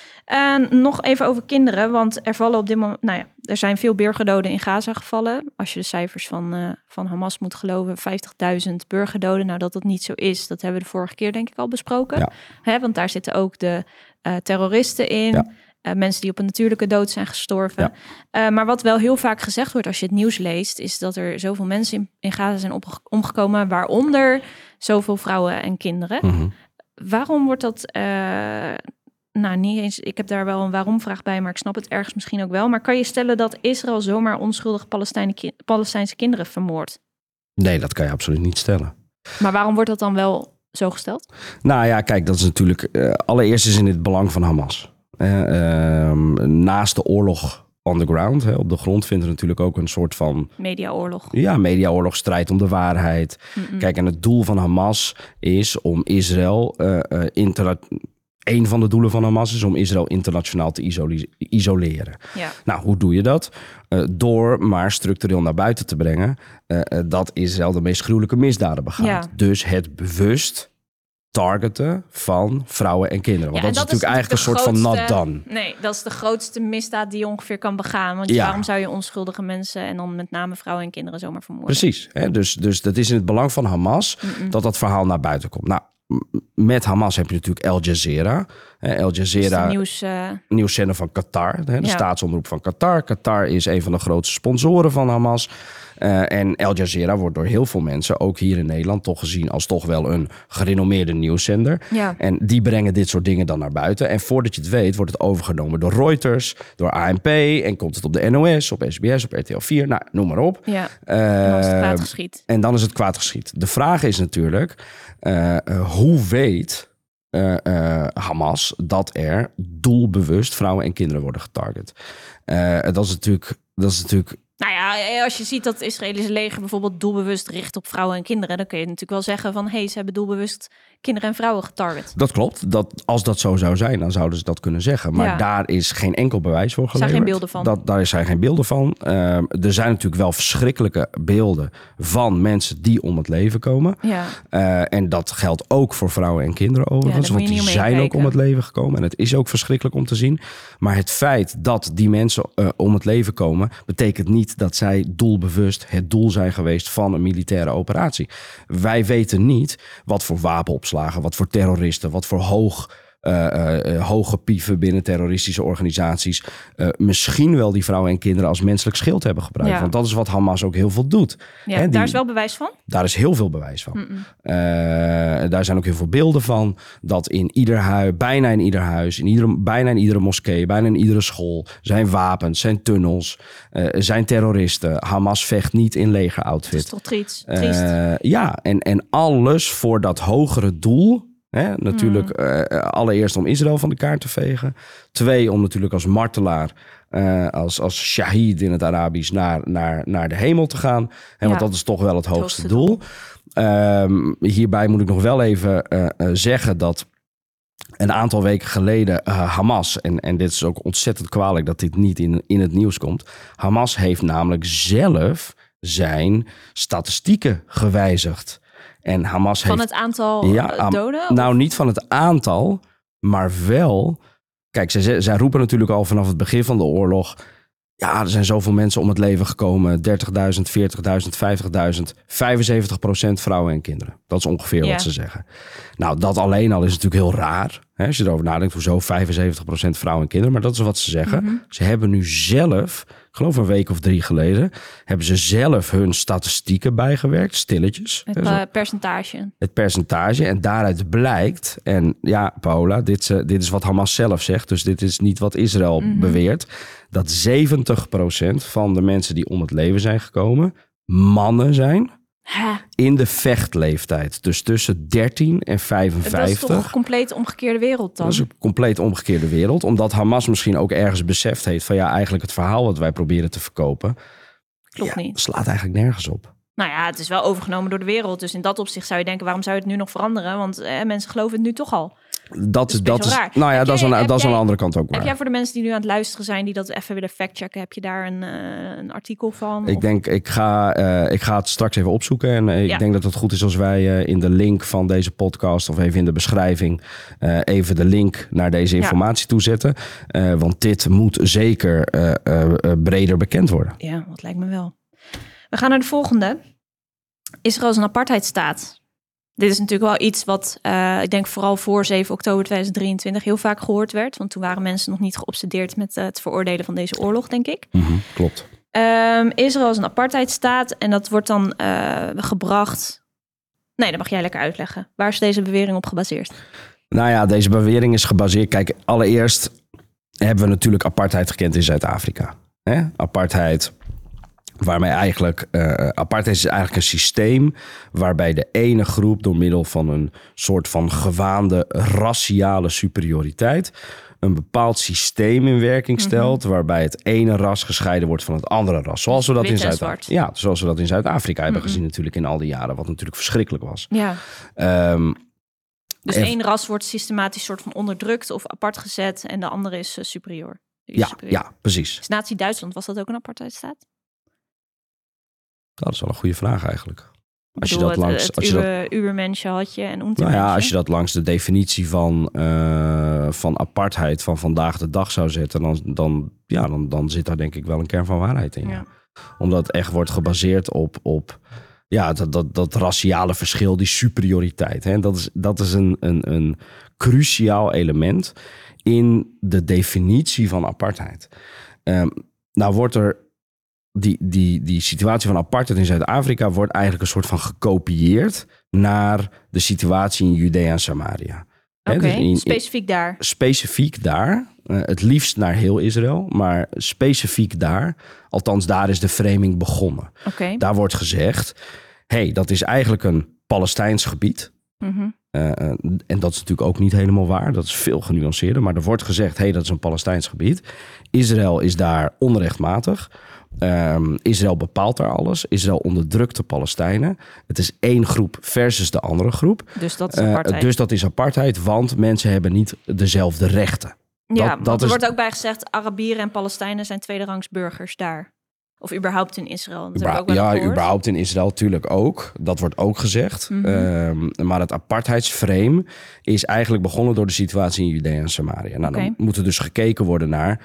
S2: Nog even over kinderen, want er vallen op dit moment... er zijn veel burgerdoden in Gaza gevallen. Als je de cijfers van Hamas moet geloven, 50.000 burgerdoden. Nou, dat niet zo is, dat hebben we de vorige keer denk ik al besproken. Ja. Want daar zitten ook de terroristen in. Ja. Mensen die op een natuurlijke dood zijn gestorven. Ja. Maar wat wel heel vaak gezegd wordt als je het nieuws leest, is dat er zoveel mensen in Gaza zijn omgekomen, waaronder zoveel vrouwen en kinderen. Mm-hmm. Waarom wordt dat... niet eens, ik heb daar wel een waarom-vraag bij, maar ik snap het ergens misschien ook wel. Maar kan je stellen dat Israël zomaar onschuldige Palestijnse kinderen vermoordt?
S3: Nee, dat kan je absoluut niet stellen.
S2: Maar waarom wordt dat dan wel zo gesteld?
S3: Nou ja, kijk, dat is natuurlijk... allereerst is in het belang van Hamas. Naast de oorlog on the ground, op de grond, vindt er natuurlijk ook een soort van...
S2: Mediaoorlog.
S3: Ja, mediaoorlog, strijd om de waarheid. Mm-mm. Kijk, en het doel van Hamas is om Israël... Een van de doelen van Hamas is om Israël internationaal te isoleren. Ja. Nou, hoe doe je dat? Door maar structureel naar buiten te brengen dat Israël de meest gruwelijke misdaden begaat. Ja. Dus het bewust targeten van vrouwen en kinderen. Want dat is natuurlijk eigenlijk een soort van not done.
S2: Nee, dat is de grootste misdaad die je ongeveer kan begaan. Want waarom zou je onschuldige mensen en dan met name vrouwen en kinderen zomaar vermoorden?
S3: Precies. Hè? Dus dat is in het belang van Hamas dat verhaal naar buiten komt. Nou, met Hamas heb je natuurlijk Al Jazeera. Al Jazeera, nieuwszender van Qatar. De staatsomroep van Qatar. Qatar is een van de grootste sponsoren van Hamas. En Al Jazeera wordt door heel veel mensen, ook hier in Nederland, toch gezien als toch wel een gerenommeerde nieuwszender. Ja. En die brengen dit soort dingen dan naar buiten. En voordat je het weet, wordt het overgenomen door Reuters, door ANP. En komt het op de NOS, op SBS, op RTL 4. Nou, noem maar op.
S2: Ja, dan is het kwaad geschied.
S3: En dan is het kwaad geschied. De vraag is natuurlijk, hoe weet Hamas dat er doelbewust vrouwen en kinderen worden getarget? Dat is natuurlijk...
S2: Nou ja, als je ziet dat het Israëlische leger bijvoorbeeld doelbewust richt op vrouwen en kinderen, dan kun je natuurlijk wel zeggen van, ze hebben doelbewust kinderen en vrouwen getarget.
S3: Dat klopt. Als dat zo zou zijn, dan zouden ze dat kunnen zeggen. Maar daar is geen enkel bewijs voor geleverd.
S2: Er zijn geen beelden van.
S3: Daar zijn geen beelden van. Er zijn natuurlijk wel verschrikkelijke beelden van mensen die om het leven komen. Ja. En dat geldt ook voor vrouwen en kinderen overigens. Want die zijn ook om het leven gekomen. En het is ook verschrikkelijk om te zien. Maar het feit dat die mensen om het leven komen, betekent niet dat zij doelbewust het doel zijn geweest van een militaire operatie. Wij weten niet wat voor wapenopslagen, wat voor terroristen, wat voor hoge pieven binnen terroristische organisaties misschien wel die vrouwen en kinderen als menselijk schild hebben gebruikt. Ja. Want dat is wat Hamas ook heel veel doet.
S2: Ja, daar is wel bewijs van?
S3: Daar is heel veel bewijs van. Daar zijn ook heel veel beelden van. Dat in ieder huis, bijna in ieder huis, bijna in iedere moskee, bijna in iedere school zijn wapens, zijn tunnels, zijn terroristen. Hamas vecht niet in legeroutfit.
S2: Dat is toch triest?
S3: Ja, en alles voor dat hogere doel. Natuurlijk allereerst om Israël van de kaart te vegen. 2, om natuurlijk als martelaar, als shahid in het Arabisch naar de hemel te gaan. Want dat is toch wel het hoogste doel. Hierbij moet ik nog wel even zeggen dat een aantal weken geleden Hamas, en dit is ook ontzettend kwalijk dat dit niet in het nieuws komt. Hamas heeft namelijk zelf zijn statistieken gewijzigd. En Hamas
S2: van het aantal doden?
S3: Nou, niet van het aantal, maar wel. Kijk, zij roepen natuurlijk al vanaf het begin van de oorlog. Ja, er zijn zoveel mensen om het leven gekomen. 30.000, 40.000, 50.000. 75% vrouwen en kinderen. Dat is ongeveer wat ze zeggen. Nou, dat alleen al is natuurlijk heel raar. Hè, als je erover nadenkt, hoezo 75% vrouwen en kinderen. Maar dat is wat ze zeggen. Ze hebben nu zelf, ik geloof een week of 3 geleden, hebben ze zelf hun statistieken bijgewerkt. Stilletjes.
S2: Het percentage.
S3: Het percentage. En daaruit blijkt, en ja, Paola, dit is wat Hamas zelf zegt. Dus dit is niet wat Israël beweert. Dat 70% van de mensen die om het leven zijn gekomen, mannen zijn. In de vechtleeftijd. Dus tussen 13 en 55. Dat is
S2: toch een compleet omgekeerde wereld dan?
S3: Dat is een compleet omgekeerde wereld. Omdat Hamas misschien ook ergens beseft heeft van eigenlijk het verhaal wat wij proberen te verkopen.
S2: Klopt niet.
S3: Slaat eigenlijk nergens op.
S2: Nou ja, het is wel overgenomen door de wereld. Dus in dat opzicht zou je denken, waarom zou je het nu nog veranderen? Want mensen geloven het nu toch al. Dat is raar. Nou ja, dat is aan de andere kant ook waar. Heb jij voor de mensen die nu aan het luisteren zijn, die dat even willen factchecken, heb je daar een artikel van?
S3: Ik ga het straks even opzoeken. En ik denk dat het goed is als wij in de link van deze podcast, of even in de beschrijving, even de link naar deze informatie toezetten. Want dit moet zeker breder bekend worden.
S2: Ja, dat lijkt me wel. We gaan naar de volgende. Israël is een apartheidstaat. Dit is natuurlijk wel iets wat ik denk vooral voor 7 oktober 2023 heel vaak gehoord werd. Want toen waren mensen nog niet geobsedeerd met het veroordelen van deze oorlog, denk ik.
S3: Klopt.
S2: Israël is een apartheidstaat en dat wordt dan gebracht. Nee, dat mag jij lekker uitleggen. Waar is deze bewering op gebaseerd?
S3: Nou ja, deze bewering is gebaseerd. Kijk, allereerst hebben we natuurlijk apartheid gekend in Zuid-Afrika. Apartheid. Waarmee eigenlijk, apartheid is eigenlijk een systeem waarbij de ene groep door middel van een soort van gewaande raciale superioriteit een bepaald systeem in werking stelt waarbij het ene ras gescheiden wordt van het andere ras. Zoals we dat in Zuid-Afrika hebben gezien natuurlijk in al die jaren, wat natuurlijk verschrikkelijk was.
S2: Ja. Dus één ras wordt systematisch soort van onderdrukt of apart gezet en de andere is superieur.
S3: Ja, precies.
S2: Dus Nazi-Duitsland, was dat ook een apartheidstaat?
S3: Dat is wel een goede vraag eigenlijk.
S2: Ubermensje had je en
S3: Nou
S2: Untermensje.
S3: ja, als je dat langs de definitie van apartheid van vandaag de dag zou zetten, dan zit daar denk ik wel een kern van waarheid in. Ja. Omdat het echt wordt gebaseerd op dat raciale verschil, die superioriteit. Hè? Dat is een cruciaal element in de definitie van apartheid. Nou wordt er die situatie van apartheid in Zuid-Afrika wordt eigenlijk een soort van gekopieerd naar de situatie in Judea en Samaria.
S2: Oké, dus specifiek daar.
S3: Specifiek daar. Het liefst naar heel Israël, maar specifiek daar. Althans, daar is de framing begonnen.
S2: Okay.
S3: Daar wordt gezegd, dat is eigenlijk een Palestijns gebied. Mm-hmm. En dat is natuurlijk ook niet helemaal waar. Dat is veel genuanceerder. Maar er wordt gezegd, dat is een Palestijns gebied. Israël is daar onrechtmatig. Israël bepaalt daar alles. Israël onderdrukt de Palestijnen. Het is één groep versus de andere groep.
S2: Dus dat is apartheid.
S3: Dus dat is apartheid, want mensen hebben niet dezelfde rechten.
S2: Ja, er wordt ook bij gezegd, Arabieren en Palestijnen zijn tweederangs burgers daar. Of überhaupt in Israël.
S3: Überhaupt in Israël natuurlijk ook. Dat wordt ook gezegd. Mm-hmm. Maar het apartheidsframe is eigenlijk begonnen door de situatie in Judea en Samaria. Nou, dan moet er dus gekeken worden naar...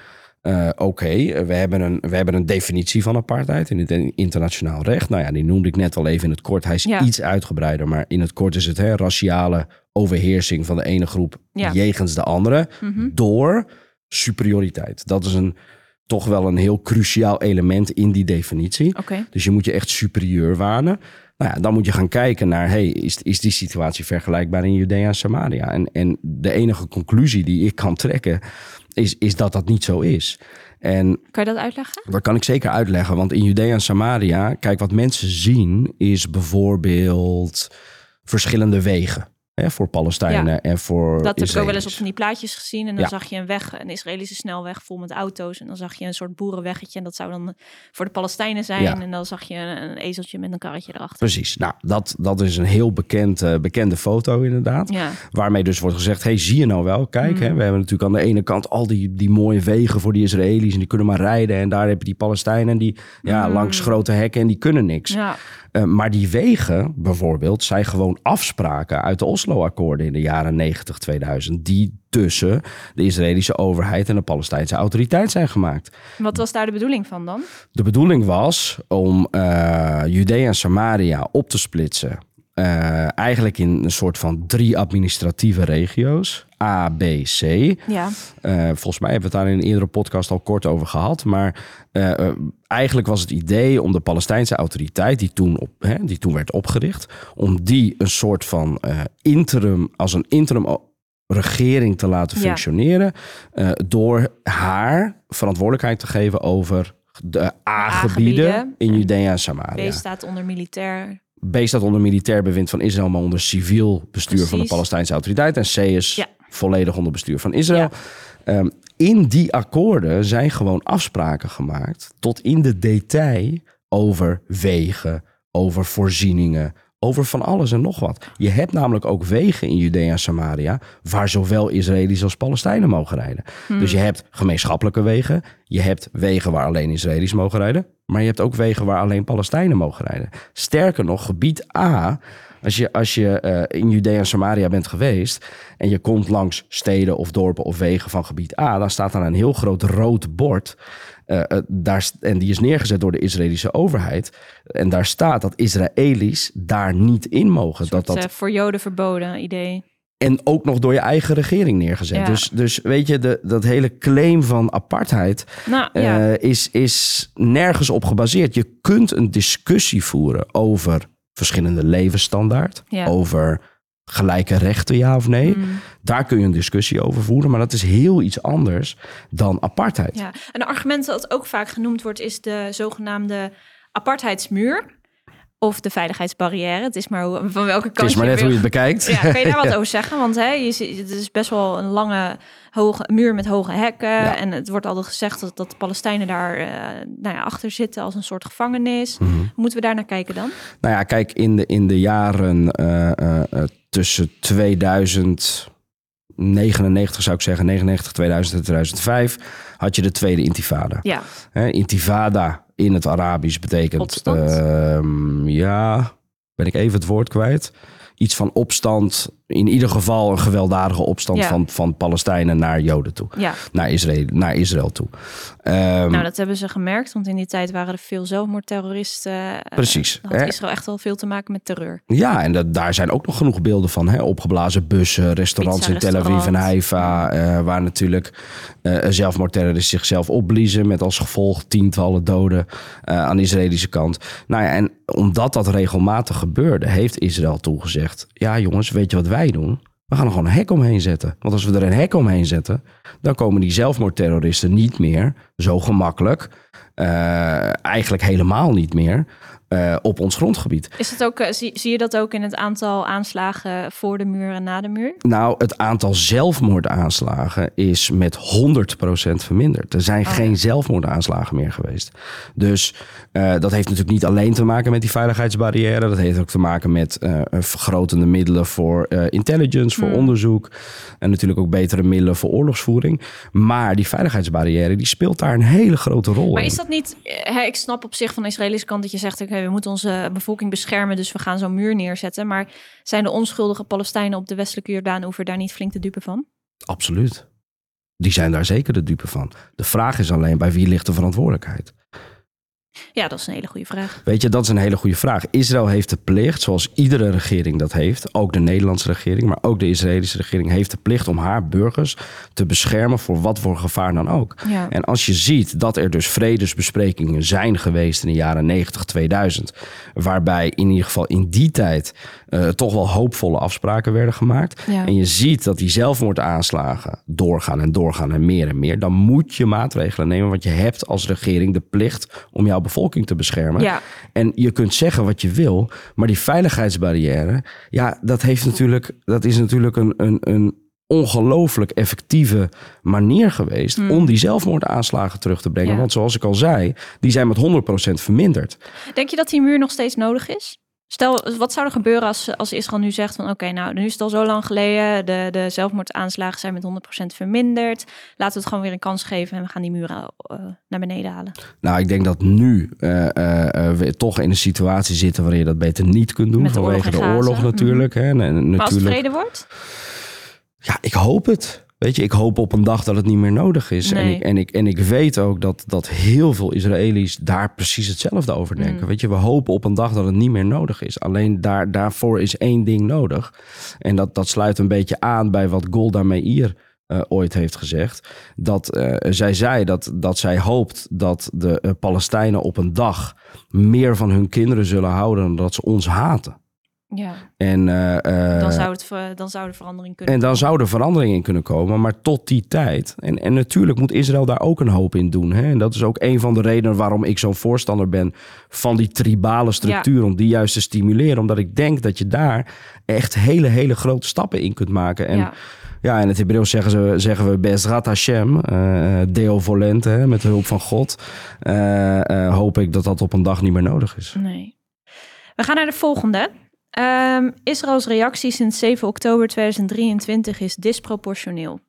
S3: we hebben een definitie van apartheid in het internationaal recht. Nou ja, die noemde ik net al even in het kort. Hij is iets uitgebreider, maar in het kort is het raciale overheersing van de ene groep jegens de andere door superioriteit. Dat is toch wel een heel cruciaal element in die definitie.
S2: Okay.
S3: Dus je moet je echt superieur wanen. Nou ja, dan moet je gaan kijken naar, is die situatie vergelijkbaar in Judea en Samaria? En de enige conclusie die ik kan trekken is dat dat niet zo is. En
S2: kan je dat uitleggen?
S3: Dat kan ik zeker uitleggen, want in Judea en Samaria, kijk, wat mensen zien is bijvoorbeeld verschillende wegen. Voor Palestijnen en voor
S2: Dat heb
S3: Israëli's.
S2: ik ook wel eens op van die plaatjes gezien. En dan zag je een Israëlische snelweg vol met auto's. En dan zag je een soort boerenweggetje. En dat zou dan voor de Palestijnen zijn. Ja. En dan zag je een ezeltje met een karretje erachter.
S3: Precies. Nou, dat is een heel bekende foto inderdaad. Ja. Waarmee dus wordt gezegd, zie je nou wel? Kijk, we hebben natuurlijk aan de ene kant al die mooie wegen voor die Israëli's. En die kunnen maar rijden. En daar heb je die Palestijnen die langs grote hekken en die kunnen niks.
S2: Ja.
S3: Maar die wegen bijvoorbeeld zijn gewoon afspraken uit de Oslo-akkoorden in de jaren 90, 2000... die tussen de Israëlische overheid en de Palestijnse autoriteit zijn gemaakt.
S2: Wat was daar de bedoeling van dan?
S3: De bedoeling was om Judea en Samaria op te splitsen. Eigenlijk in een soort van 3 administratieve regio's. A, B, C.
S2: Ja.
S3: Volgens mij hebben we het daar in een eerdere podcast al kort over gehad. Maar eigenlijk was het idee om de Palestijnse autoriteit, die toen werd opgericht, om die een soort van als een interim regering te laten functioneren. Door haar verantwoordelijkheid te geven over de A-gebieden in Judea en Samaria.
S2: B staat onder militair.
S3: B staat onder militair bewind van Israël, maar onder civiel bestuur van de Palestijnse autoriteit. En C is volledig onder bestuur van Israël. Ja. In die akkoorden zijn gewoon afspraken gemaakt tot in de detail over wegen, over voorzieningen, over van alles en nog wat. Je hebt namelijk ook wegen in Judea en Samaria waar zowel Israëli's als Palestijnen mogen rijden. Dus je hebt gemeenschappelijke wegen. Je hebt wegen waar alleen Israëli's mogen rijden. Maar je hebt ook wegen waar alleen Palestijnen mogen rijden. Sterker nog, gebied A, als je in Judea en Samaria bent geweest en je komt langs steden of dorpen of wegen van gebied A, dan staat daar een heel groot rood bord. En die is neergezet door de Israëlische overheid. En daar staat dat Israëli's daar niet in mogen.
S2: Dat voor Joden verboden idee.
S3: En ook nog door je eigen regering neergezet. Ja. Dus weet je, dat hele claim van apartheid is nergens op gebaseerd. Je kunt een discussie voeren over verschillende levensstandaard. Ja. Over gelijke rechten, ja of nee. Daar kun je een discussie over voeren. Maar dat is heel iets anders dan apartheid.
S2: Ja. Een argument dat ook vaak genoemd wordt is de zogenaamde apartheidsmuur. Of de veiligheidsbarrière. Het is maar van welke kant
S3: het is maar net hoe je het bekijkt.
S2: Ja, kan je daar wat over zeggen? Want het is best wel een lange muur met hoge hekken. Ja. En het wordt altijd gezegd dat de Palestijnen daar achter zitten als een soort gevangenis. Hoe moeten we daar naar kijken dan?
S3: Nou ja, kijk, in de jaren tussen 2099 zou ik zeggen, 99, 2000 en 2005... had je de tweede intifada.
S2: Ja.
S3: Intifada in het Arabisch betekent ben ik even het woord kwijt. Iets van opstand, in ieder geval een gewelddadige opstand van Palestijnen naar Joden toe.
S2: Ja.
S3: Naar Israël toe.
S2: Nou, dat hebben ze gemerkt, want in die tijd waren er veel zelfmoordterroristen.
S3: Precies.
S2: Had Israël echt wel veel te maken met terreur.
S3: Ja, en daar zijn ook nog genoeg beelden van. Hè? Opgeblazen bussen, restaurants in Tel Aviv en Haifa. Waar natuurlijk zelfmoordterroristen zichzelf opbliezen. Met als gevolg tientallen doden aan de Israëlische kant. Nou ja, en omdat dat regelmatig gebeurde, heeft Israël toegezegd. Ja jongens, weet je wat wij doen? We gaan er gewoon een hek omheen zetten. Want als we er een hek omheen zetten, dan komen die zelfmoordterroristen niet meer zo gemakkelijk. Eigenlijk helemaal niet meer. Op ons grondgebied.
S2: Is het ook, zie je dat ook in het aantal aanslagen voor de muur en na de muur?
S3: Nou, het aantal zelfmoordaanslagen is met 100% verminderd. Er zijn geen zelfmoordaanslagen meer geweest. Dus dat heeft natuurlijk niet alleen te maken met die veiligheidsbarrière. Dat heeft ook te maken met vergrotende middelen voor intelligence, voor onderzoek. En natuurlijk ook betere middelen voor oorlogsvoering. Maar die veiligheidsbarrière, die speelt daar een hele grote rol in.
S2: Maar is dat niet... ik snap op zich van de Israëlische kant dat je zegt... we moeten onze bevolking beschermen, dus we gaan zo'n muur neerzetten. Maar zijn de onschuldige Palestijnen op de westelijke Jordaanoever daar niet flink de dupe van?
S3: Absoluut. Die zijn daar zeker de dupe van. De vraag is alleen, bij wie ligt de verantwoordelijkheid?
S2: Ja, dat is een hele goede vraag.
S3: Weet je, dat is een hele goede vraag. Israël heeft de plicht, zoals iedere regering dat heeft, ook de Nederlandse regering, maar ook de Israëlische regering heeft de plicht om haar burgers te beschermen voor wat voor gevaar dan ook.
S2: Ja.
S3: En als je ziet dat er dus vredesbesprekingen zijn geweest in de jaren 90, 2000, waarbij in ieder geval in die tijd toch wel hoopvolle afspraken werden gemaakt. Ja. En je ziet dat die zelfmoordaanslagen doorgaan en meer, dan moet je maatregelen nemen, want je hebt als regering de plicht om jouw bevolking te beschermen. Ja. En je kunt zeggen wat je wil, maar die veiligheidsbarrière, ja, dat is natuurlijk een ongelooflijk effectieve manier geweest om die zelfmoordaanslagen terug te brengen. Ja. Want zoals ik al zei, die zijn met 100% verminderd.
S2: Denk je dat die muur nog steeds nodig is? Stel, wat zou er gebeuren als Israël nu zegt van oké, nou, nu is het al zo lang geleden. De zelfmoordaanslagen zijn met 100% verminderd. Laten we het gewoon weer een kans geven en we gaan die muren naar beneden halen.
S3: Nou, ik denk dat nu we toch in een situatie zitten waarin je dat beter niet kunt doen. Vanwege de oorlog natuurlijk. Hè.
S2: Maar als het vrede wordt?
S3: Ja, ik hoop het. Weet je, ik hoop op een dag dat het niet meer nodig is. Nee. En ik weet ook dat heel veel Israëli's daar precies hetzelfde over denken. Weet je, we hopen op een dag dat het niet meer nodig is. Alleen daarvoor is één ding nodig. En dat sluit een beetje aan bij wat Golda Meir ooit heeft gezegd. Dat zij zei dat zij hoopt dat de Palestijnen op een dag meer van hun kinderen zullen houden dan dat ze ons haten.
S2: Ja.
S3: En
S2: dan zou er verandering kunnen
S3: En dan zou er verandering in kunnen komen. Maar tot die tijd. En natuurlijk moet Israël daar ook een hoop in doen. Hè? En dat is ook een van de redenen waarom ik zo'n voorstander ben van die tribale structuur. Ja. Om die juist te stimuleren. Omdat ik denk dat je daar echt hele grote stappen in kunt maken. En ja, in het Hebreeuws zeggen we Bezrat Hashem, Deo Volente, met de hulp van God. Hoop ik dat op een dag niet meer nodig is.
S2: Nee. We gaan naar de volgende. Israëls reactie sinds 7 oktober 2023 is disproportioneel.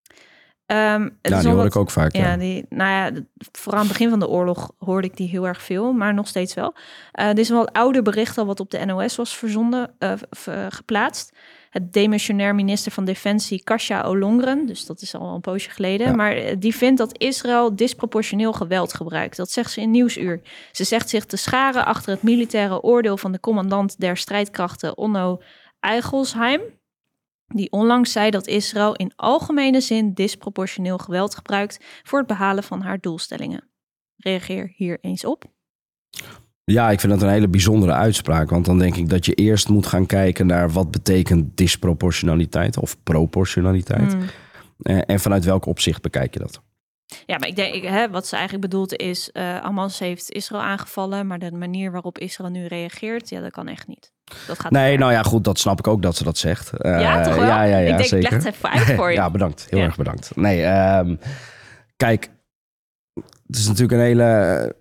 S3: Die hoor ik ook vaak.
S2: Vooral aan het begin van de oorlog hoorde ik die heel erg veel, maar nog steeds wel. Dit is een wat ouder bericht al wat op de NOS was geplaatst. Het demissionair minister van Defensie, Kasia Ollongren, dus dat is al een poosje geleden, ja. Maar die vindt dat Israël disproportioneel geweld gebruikt. Dat zegt ze in Nieuwsuur. Ze zegt zich te scharen achter het militaire oordeel van de commandant der strijdkrachten Onno Eigelsheim, die onlangs zei dat Israël in algemene zin disproportioneel geweld gebruikt voor het behalen van haar doelstellingen. Reageer hier eens op.
S3: Ja, ik vind dat een hele bijzondere uitspraak. Want dan denk ik dat je eerst moet gaan kijken naar wat betekent disproportionaliteit of proportionaliteit. En vanuit welk opzicht bekijk je dat?
S2: Ja, maar ik denk, wat ze eigenlijk bedoelt is, Hamas heeft Israël aangevallen, maar de manier waarop Israël nu reageert, ja, dat kan echt niet. Dat gaat
S3: nou ja, goed, dat snap ik ook dat ze dat zegt.
S2: Ja, toch wel? Ja, ik denk,
S3: zeker.
S2: Ik leg het even uit voor je.
S3: Ja, bedankt. Heel erg bedankt. Nee, kijk, het is natuurlijk een hele...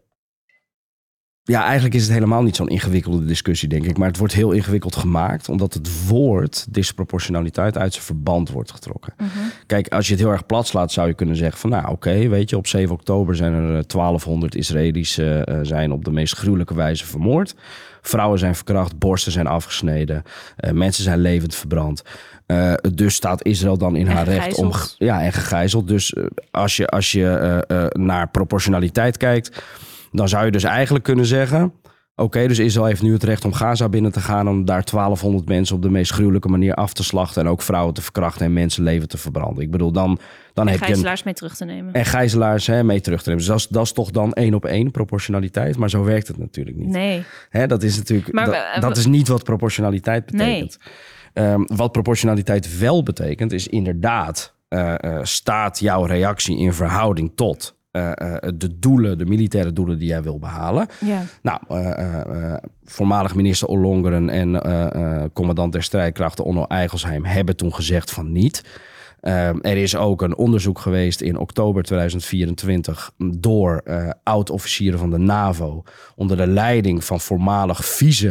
S3: Ja, eigenlijk is het helemaal niet zo'n ingewikkelde discussie, denk ik. Maar het wordt heel ingewikkeld gemaakt, omdat het woord disproportionaliteit uit zijn verband wordt getrokken. Mm-hmm. Kijk, als je het heel erg plat slaat, zou je kunnen zeggen van, nou oké, weet je, op 7 oktober zijn er 1200 Israëli's zijn op de meest gruwelijke wijze vermoord. Vrouwen zijn verkracht, borsten zijn afgesneden. Mensen zijn levend verbrand. Dus staat Israël dan in haar recht om... Ja, en gegijzeld. Dus als je naar proportionaliteit kijkt... dan zou je dus eigenlijk kunnen zeggen... Oké, dus Israël heeft nu het recht om Gaza binnen te gaan... om daar 1200 mensen op de meest gruwelijke manier af te slachten... en ook vrouwen te verkrachten en mensenleven te verbranden. Ik bedoel, dan heb je...
S2: gijzelaars mee terug te nemen.
S3: En gijzelaars mee terug te nemen. Dus dat is toch dan 1-op-1 proportionaliteit? Maar zo werkt het natuurlijk niet.
S2: Nee.
S3: Dat is natuurlijk... dat is niet wat proportionaliteit betekent. Nee. Wat proportionaliteit wel betekent, is inderdaad... staat jouw reactie in verhouding tot... de militaire doelen die jij wil behalen.
S2: Ja.
S3: Nou, voormalig minister Ollongren en commandant der strijdkrachten Onno Eigelsheim hebben toen gezegd van niet. Er is ook een onderzoek geweest in oktober 2024 door oud-officieren van de NAVO onder de leiding van voormalig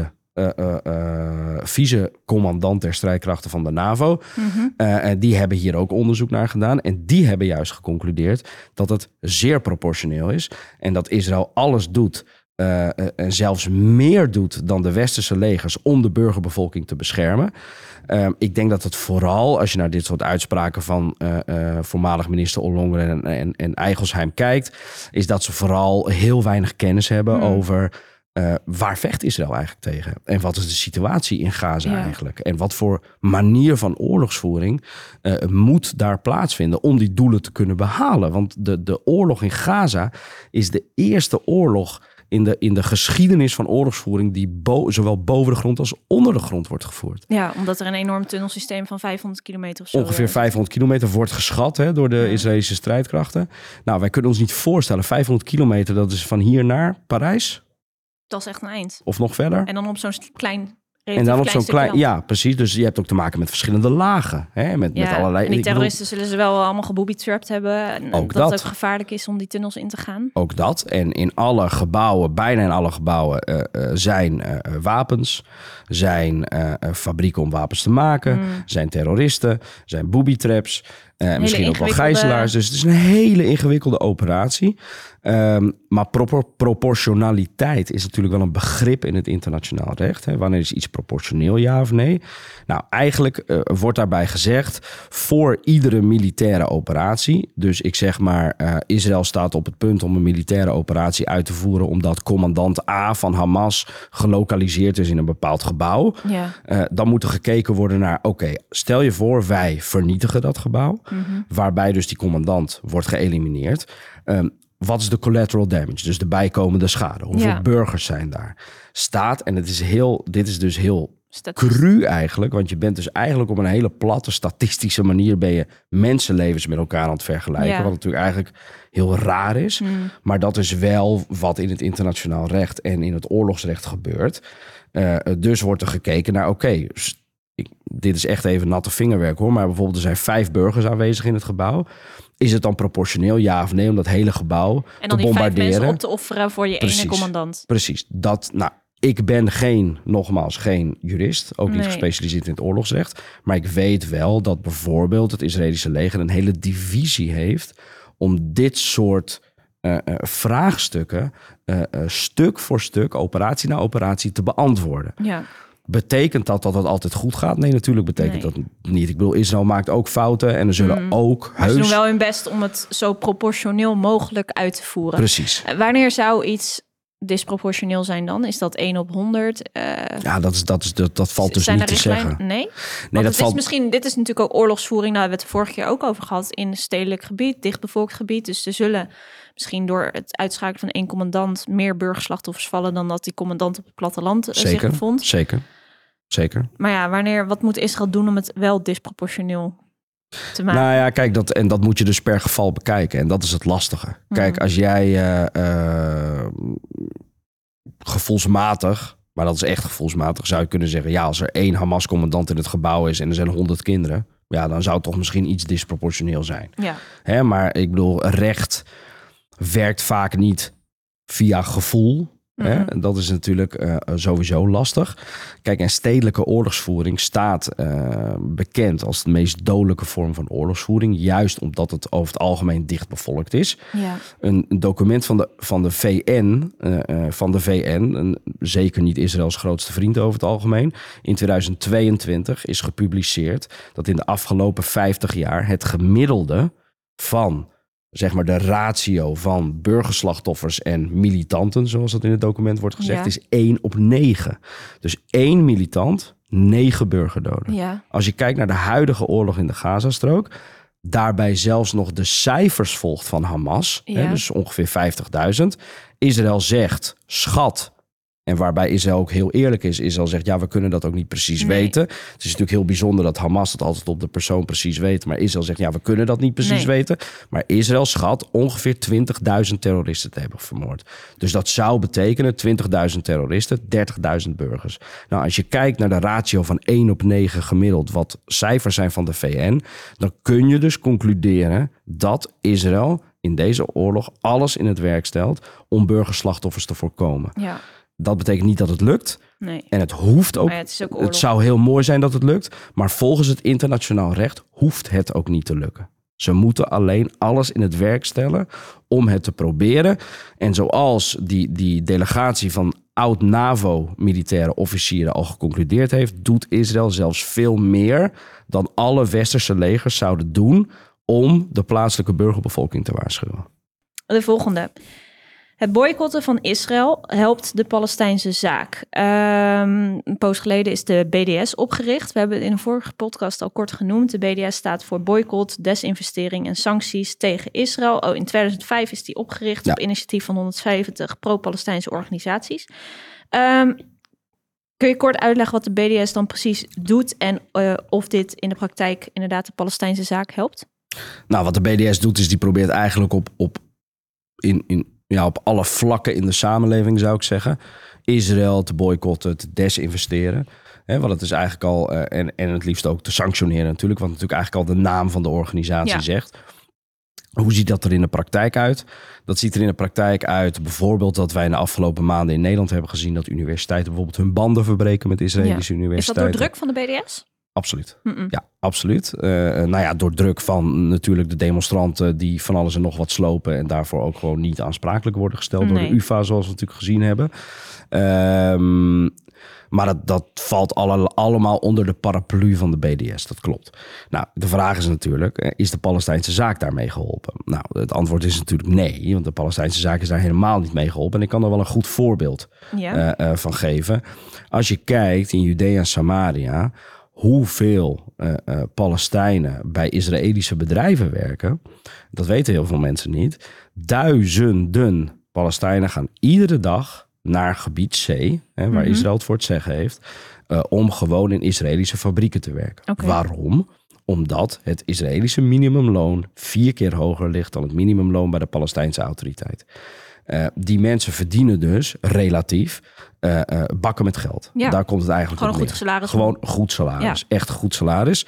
S3: vice-commandant der strijdkrachten van de NAVO. Mm-hmm. Die hebben hier ook onderzoek naar gedaan. En die hebben juist geconcludeerd dat het zeer proportioneel is. En dat Israël alles doet en zelfs meer doet dan de westerse legers om de burgerbevolking te beschermen. Ik denk dat het vooral, als je naar dit soort uitspraken van voormalig minister Ollongren en Eigelsheim kijkt, is dat ze vooral heel weinig kennis hebben over... waar vecht Israël eigenlijk tegen? En wat is de situatie in Gaza eigenlijk? En wat voor manier van oorlogsvoering moet daar plaatsvinden om die doelen te kunnen behalen? Want de oorlog in Gaza is de eerste oorlog in de geschiedenis van oorlogsvoering die zowel boven de grond als onder de grond wordt gevoerd.
S2: Ja, omdat er een enorm tunnelsysteem van 500 kilometer of zo...
S3: Ongeveer 500 kilometer wordt geschat door de Israëlische strijdkrachten. Nou, wij kunnen ons niet voorstellen. 500 kilometer, dat is van hier naar Parijs...
S2: Dat is echt een eind.
S3: Of nog verder.
S2: En dan op zo'n klein...
S3: En dan op zo'n klein... Ja, precies. Dus je hebt ook te maken met verschillende lagen. Hè? Met allerlei...
S2: En die terroristen zullen ze wel allemaal gebooby-trapped hebben. En
S3: ook
S2: dat het ook gevaarlijk is om die tunnels in te gaan.
S3: Ook dat. En in alle gebouwen, bijna in alle gebouwen, zijn wapens. Zijn fabrieken om wapens te maken. Zijn terroristen. Zijn booby-traps. Misschien ook wel gijzelaars. Dus het is een hele ingewikkelde operatie. Maar proportionaliteit is natuurlijk wel een begrip in het internationaal recht. Hè? Wanneer is iets proportioneel, ja of nee? Nou, eigenlijk wordt daarbij gezegd... voor iedere militaire operatie... dus ik zeg maar, Israël staat op het punt om een militaire operatie uit te voeren... omdat commandant A van Hamas gelokaliseerd is in een bepaald gebouw.
S2: Ja.
S3: Dan moet er gekeken worden naar... oké, stel je voor, wij vernietigen dat gebouw... waarbij dus die commandant wordt geëlimineerd... wat is de collateral damage? Dus de bijkomende schade. Hoeveel burgers zijn daar? En dit is dus heel cru eigenlijk. Want je bent dus eigenlijk op een hele platte statistische manier... ben je mensenlevens met elkaar aan het vergelijken. Ja. Wat natuurlijk eigenlijk heel raar is. Maar dat is wel wat in het internationaal recht... en in het oorlogsrecht gebeurt. Dus wordt er gekeken naar... oké, dit is echt even natte vingerwerk hoor... maar bijvoorbeeld er zijn 5 burgers aanwezig in het gebouw... Is het dan proportioneel, ja of nee, om dat hele gebouw
S2: en dan
S3: te bombarderen?
S2: En die 5 mensen op te offeren voor je ene commandant.
S3: Precies. Ik ben geen jurist, ook niet gespecialiseerd in het oorlogsrecht. Maar ik weet wel dat bijvoorbeeld het Israëlische leger een hele divisie heeft... om dit soort vraagstukken stuk voor stuk, operatie na operatie te beantwoorden.
S2: Ja.
S3: Betekent dat het altijd goed gaat? Nee, natuurlijk betekent dat niet. Ik bedoel, Israël maakt ook fouten en er zullen ook
S2: Maar ze doen wel hun best om het zo proportioneel mogelijk uit te voeren.
S3: Precies.
S2: Wanneer zou iets disproportioneel zijn dan? Is dat 1 op 100?
S3: Ja, dat valt dus niet te zeggen.
S2: Nee? Dit is natuurlijk ook oorlogsvoering. Daar hebben we het de vorige keer ook over gehad. In stedelijk gebied, dichtbevolkt gebied. Dus er zullen misschien door het uitschakelen van 1 commandant... meer burgerslachtoffers vallen dan dat die commandant op het platteland zich bevond.
S3: Zeker.
S2: Maar ja, wat moet Israël doen om het wel disproportioneel te maken?
S3: Nou ja, kijk, dat moet je dus per geval bekijken. En dat is het lastige. Kijk, als jij gevoelsmatig, maar dat is echt gevoelsmatig, zou je kunnen zeggen... ja, als er 1 Hamas-commandant in het gebouw is en er zijn 100 kinderen... ja, dan zou het toch misschien iets disproportioneel zijn.
S2: Ja.
S3: Maar ik bedoel, recht werkt vaak niet via gevoel... Hè? Dat is natuurlijk sowieso lastig. Kijk, en stedelijke oorlogsvoering staat bekend als de meest dodelijke vorm van oorlogsvoering. Juist omdat het over het algemeen dicht bevolkt is.
S2: Ja.
S3: Een document van de VN, zeker niet Israëls grootste vriend over het algemeen, in 2022 is gepubliceerd dat in de afgelopen 50 jaar het gemiddelde van, zeg maar, de ratio van burgerslachtoffers en militanten, zoals dat in het document wordt gezegd, is 1 op 9. Dus 1 militant, 9 burgerdoden.
S2: Ja.
S3: Als je kijkt naar de huidige oorlog in de Gazastrook, daarbij zelfs nog de cijfers volgt van Hamas, dus ongeveer 50.000. Israël zegt, schat, en waarbij Israël ook heel eerlijk is. Israël zegt, ja, we kunnen dat ook niet precies weten. Het is natuurlijk heel bijzonder dat Hamas het altijd op de persoon precies weet. Maar Israël zegt, ja, we kunnen dat niet precies weten. Maar Israël schat ongeveer 20.000 terroristen te hebben vermoord. Dus dat zou betekenen 20.000 terroristen, 30.000 burgers. Nou, als je kijkt naar de ratio van 1 op 9 gemiddeld, wat cijfers zijn van de VN, dan kun je dus concluderen dat Israël in deze oorlog alles in het werk stelt om burgerslachtoffers te voorkomen.
S2: Ja.
S3: Dat betekent niet dat het lukt.
S2: Nee.
S3: En het hoeft ook.
S2: Maar het is ook oorlog.
S3: Het zou heel mooi zijn dat het lukt. Maar volgens het internationaal recht hoeft het ook niet te lukken. Ze moeten alleen alles in het werk stellen om het te proberen. En zoals die delegatie van oud-NAVO-militaire officieren al geconcludeerd heeft, doet Israël zelfs veel meer dan alle westerse legers zouden doen om de plaatselijke burgerbevolking te waarschuwen.
S2: De volgende. Het boycotten van Israël helpt de Palestijnse zaak. Een poos geleden is de BDS opgericht. We hebben het in een vorige podcast al kort genoemd. De BDS staat voor boycott, desinvestering en sancties tegen Israël. In 2005 is die opgericht op initiatief van 170 pro-Palestijnse organisaties. Kun je kort uitleggen wat de BDS dan precies doet en of dit in de praktijk inderdaad de Palestijnse zaak helpt?
S3: Nou, wat de BDS doet is die probeert eigenlijk op alle vlakken in de samenleving, zou ik zeggen, Israël te boycotten, te desinvesteren. Want het is eigenlijk al, en het liefst ook te sanctioneren natuurlijk, wat natuurlijk eigenlijk al de naam van de organisatie zegt. Hoe ziet dat er in de praktijk uit? Dat ziet er in de praktijk uit bijvoorbeeld dat wij in de afgelopen maanden in Nederland hebben gezien dat universiteiten bijvoorbeeld hun banden verbreken met Israëlische universiteiten.
S2: Is dat door druk van de BDS?
S3: Absoluut. Ja, absoluut. Door druk van natuurlijk de demonstranten die van alles en nog wat slopen en daarvoor ook gewoon niet aansprakelijk worden gesteld door de UvA, zoals we natuurlijk gezien hebben. Maar dat valt allemaal onder de paraplu van de BDS, dat klopt. Nou, de vraag is natuurlijk, is de Palestijnse zaak daarmee geholpen? Nou, het antwoord is natuurlijk nee, want de Palestijnse zaak is daar helemaal niet mee geholpen. En ik kan er wel een goed voorbeeld van geven. Als je kijkt in Judea en Samaria, hoeveel Palestijnen bij Israëlische bedrijven werken, dat weten heel veel mensen niet. Duizenden Palestijnen gaan iedere dag naar gebied C, waar Israël het voor het zeggen heeft, om gewoon in Israëlische fabrieken te werken.
S2: Okay.
S3: Waarom? Omdat het Israëlische minimumloon 4 keer hoger ligt dan het minimumloon bij de Palestijnse autoriteit. Die mensen verdienen dus relatief bakken met geld. Ja. Daar komt het eigenlijk
S2: gewoon
S3: op
S2: een goed salaris.
S3: Gewoon goed salaris. Ja. Echt goed salaris.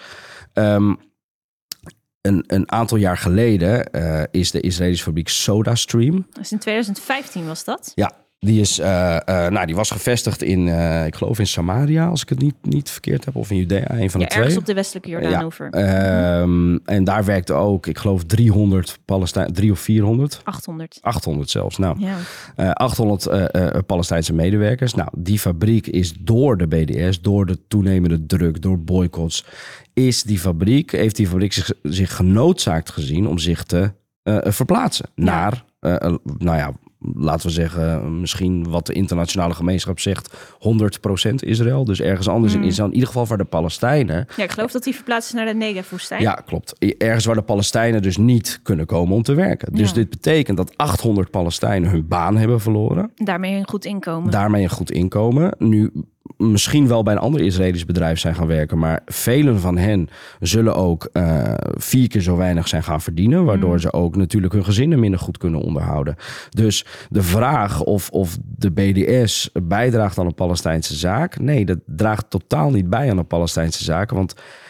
S3: Een aantal jaar geleden is de Israëlische fabriek SodaStream.
S2: Dus in 2015 was dat?
S3: Ja. Die was gevestigd in, ik geloof in Samaria, als ik het niet verkeerd heb, of in Judea, een van de twee.
S2: Ergens op de westelijke Jordaanoever.
S3: En daar werkten ook, ik geloof 300 Palestijnen, 300 of 400? 800 zelfs. Nou, 800 Palestijnse medewerkers. Nou, die fabriek is door de BDS, door de toenemende druk, door boycotts, heeft die fabriek zich genoodzaakt gezien om zich te verplaatsen naar, laten we zeggen, misschien wat de internationale gemeenschap zegt, 100% Israël. Dus ergens anders in Israël. In ieder geval waar de Palestijnen...
S2: Ja, ik geloof dat die verplaatst is naar de Negev-woestijn.
S3: Ja, klopt. Ergens waar de Palestijnen dus niet kunnen komen om te werken. Dus dit betekent dat 800 Palestijnen hun baan hebben verloren.
S2: Daarmee een goed inkomen.
S3: Nu misschien wel bij een ander Israëlisch bedrijf zijn gaan werken, maar velen van hen zullen ook 4 keer zo weinig zijn gaan verdienen, waardoor ze ook natuurlijk hun gezinnen minder goed kunnen onderhouden. Dus de vraag of de BDS bijdraagt aan een Palestijnse zaak, nee, dat draagt totaal niet bij aan een Palestijnse zaak, want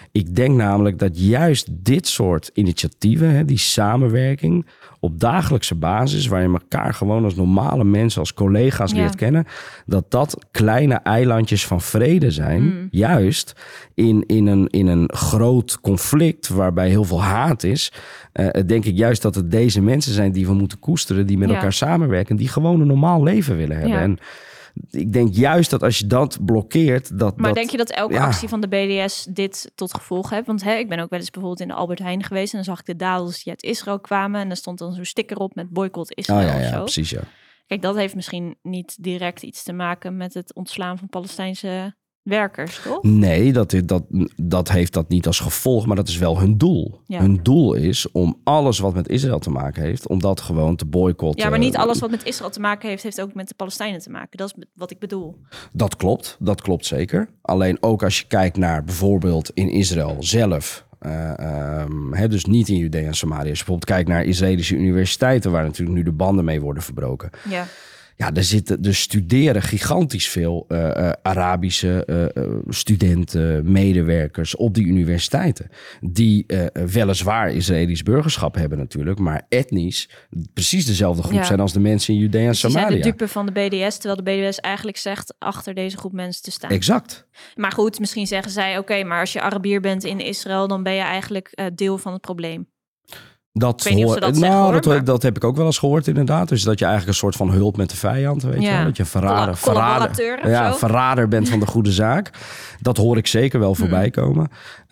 S3: Ik denk namelijk dat juist dit soort initiatieven, hè, die samenwerking op dagelijkse basis, waar je elkaar gewoon als normale mensen, als collega's leert kennen, dat kleine eilandjes van vrede zijn. Juist in een groot conflict waarbij heel veel haat is, denk ik juist dat het deze mensen zijn die we moeten koesteren, die met elkaar samenwerken, die gewoon een normaal leven willen hebben.
S2: Ja.
S3: En ik denk juist dat als je dat blokkeert...
S2: Maar denk je dat elke actie van de BDS dit tot gevolg heeft? Want ik ben ook wel eens bijvoorbeeld in de Albert Heijn geweest en dan zag ik de dadels die uit Israël kwamen en er stond dan zo'n sticker op met boycott Israël of zo.
S3: Precies, ja.
S2: Kijk, dat heeft misschien niet direct iets te maken met het ontslaan van Palestijnse werkers, toch?
S3: Nee, dat heeft dat niet als gevolg, maar dat is wel hun doel.
S2: Ja.
S3: Hun doel is om alles wat met Israël te maken heeft, om dat gewoon te boycotten.
S2: Ja, maar niet alles wat met Israël te maken heeft ook met de Palestijnen te maken. Dat is wat ik bedoel.
S3: Dat klopt zeker. Alleen ook als je kijkt naar bijvoorbeeld in Israël zelf, dus niet in Judea en Samaria. Als je bijvoorbeeld kijkt naar Israëlische universiteiten, waar natuurlijk nu de banden mee worden verbroken.
S2: Ja.
S3: Ja, er studeren gigantisch veel Arabische studenten, medewerkers op die universiteiten. Die weliswaar Israëlisch burgerschap hebben natuurlijk, maar etnisch precies dezelfde groep zijn als de mensen in Judea en Samaria.
S2: Die zijn de dupe van de BDS, terwijl de BDS eigenlijk zegt achter deze groep mensen te staan.
S3: Exact.
S2: Maar goed, misschien zeggen zij, oké, maar als je Arabier bent in Israël, dan ben je eigenlijk deel van het probleem.
S3: Dat heb ik ook wel eens gehoord inderdaad. Dus dat je eigenlijk een soort van hulp met de vijand, weet je. Dat je verrader bent van de goede zaak. Dat hoor ik zeker wel voorbij komen.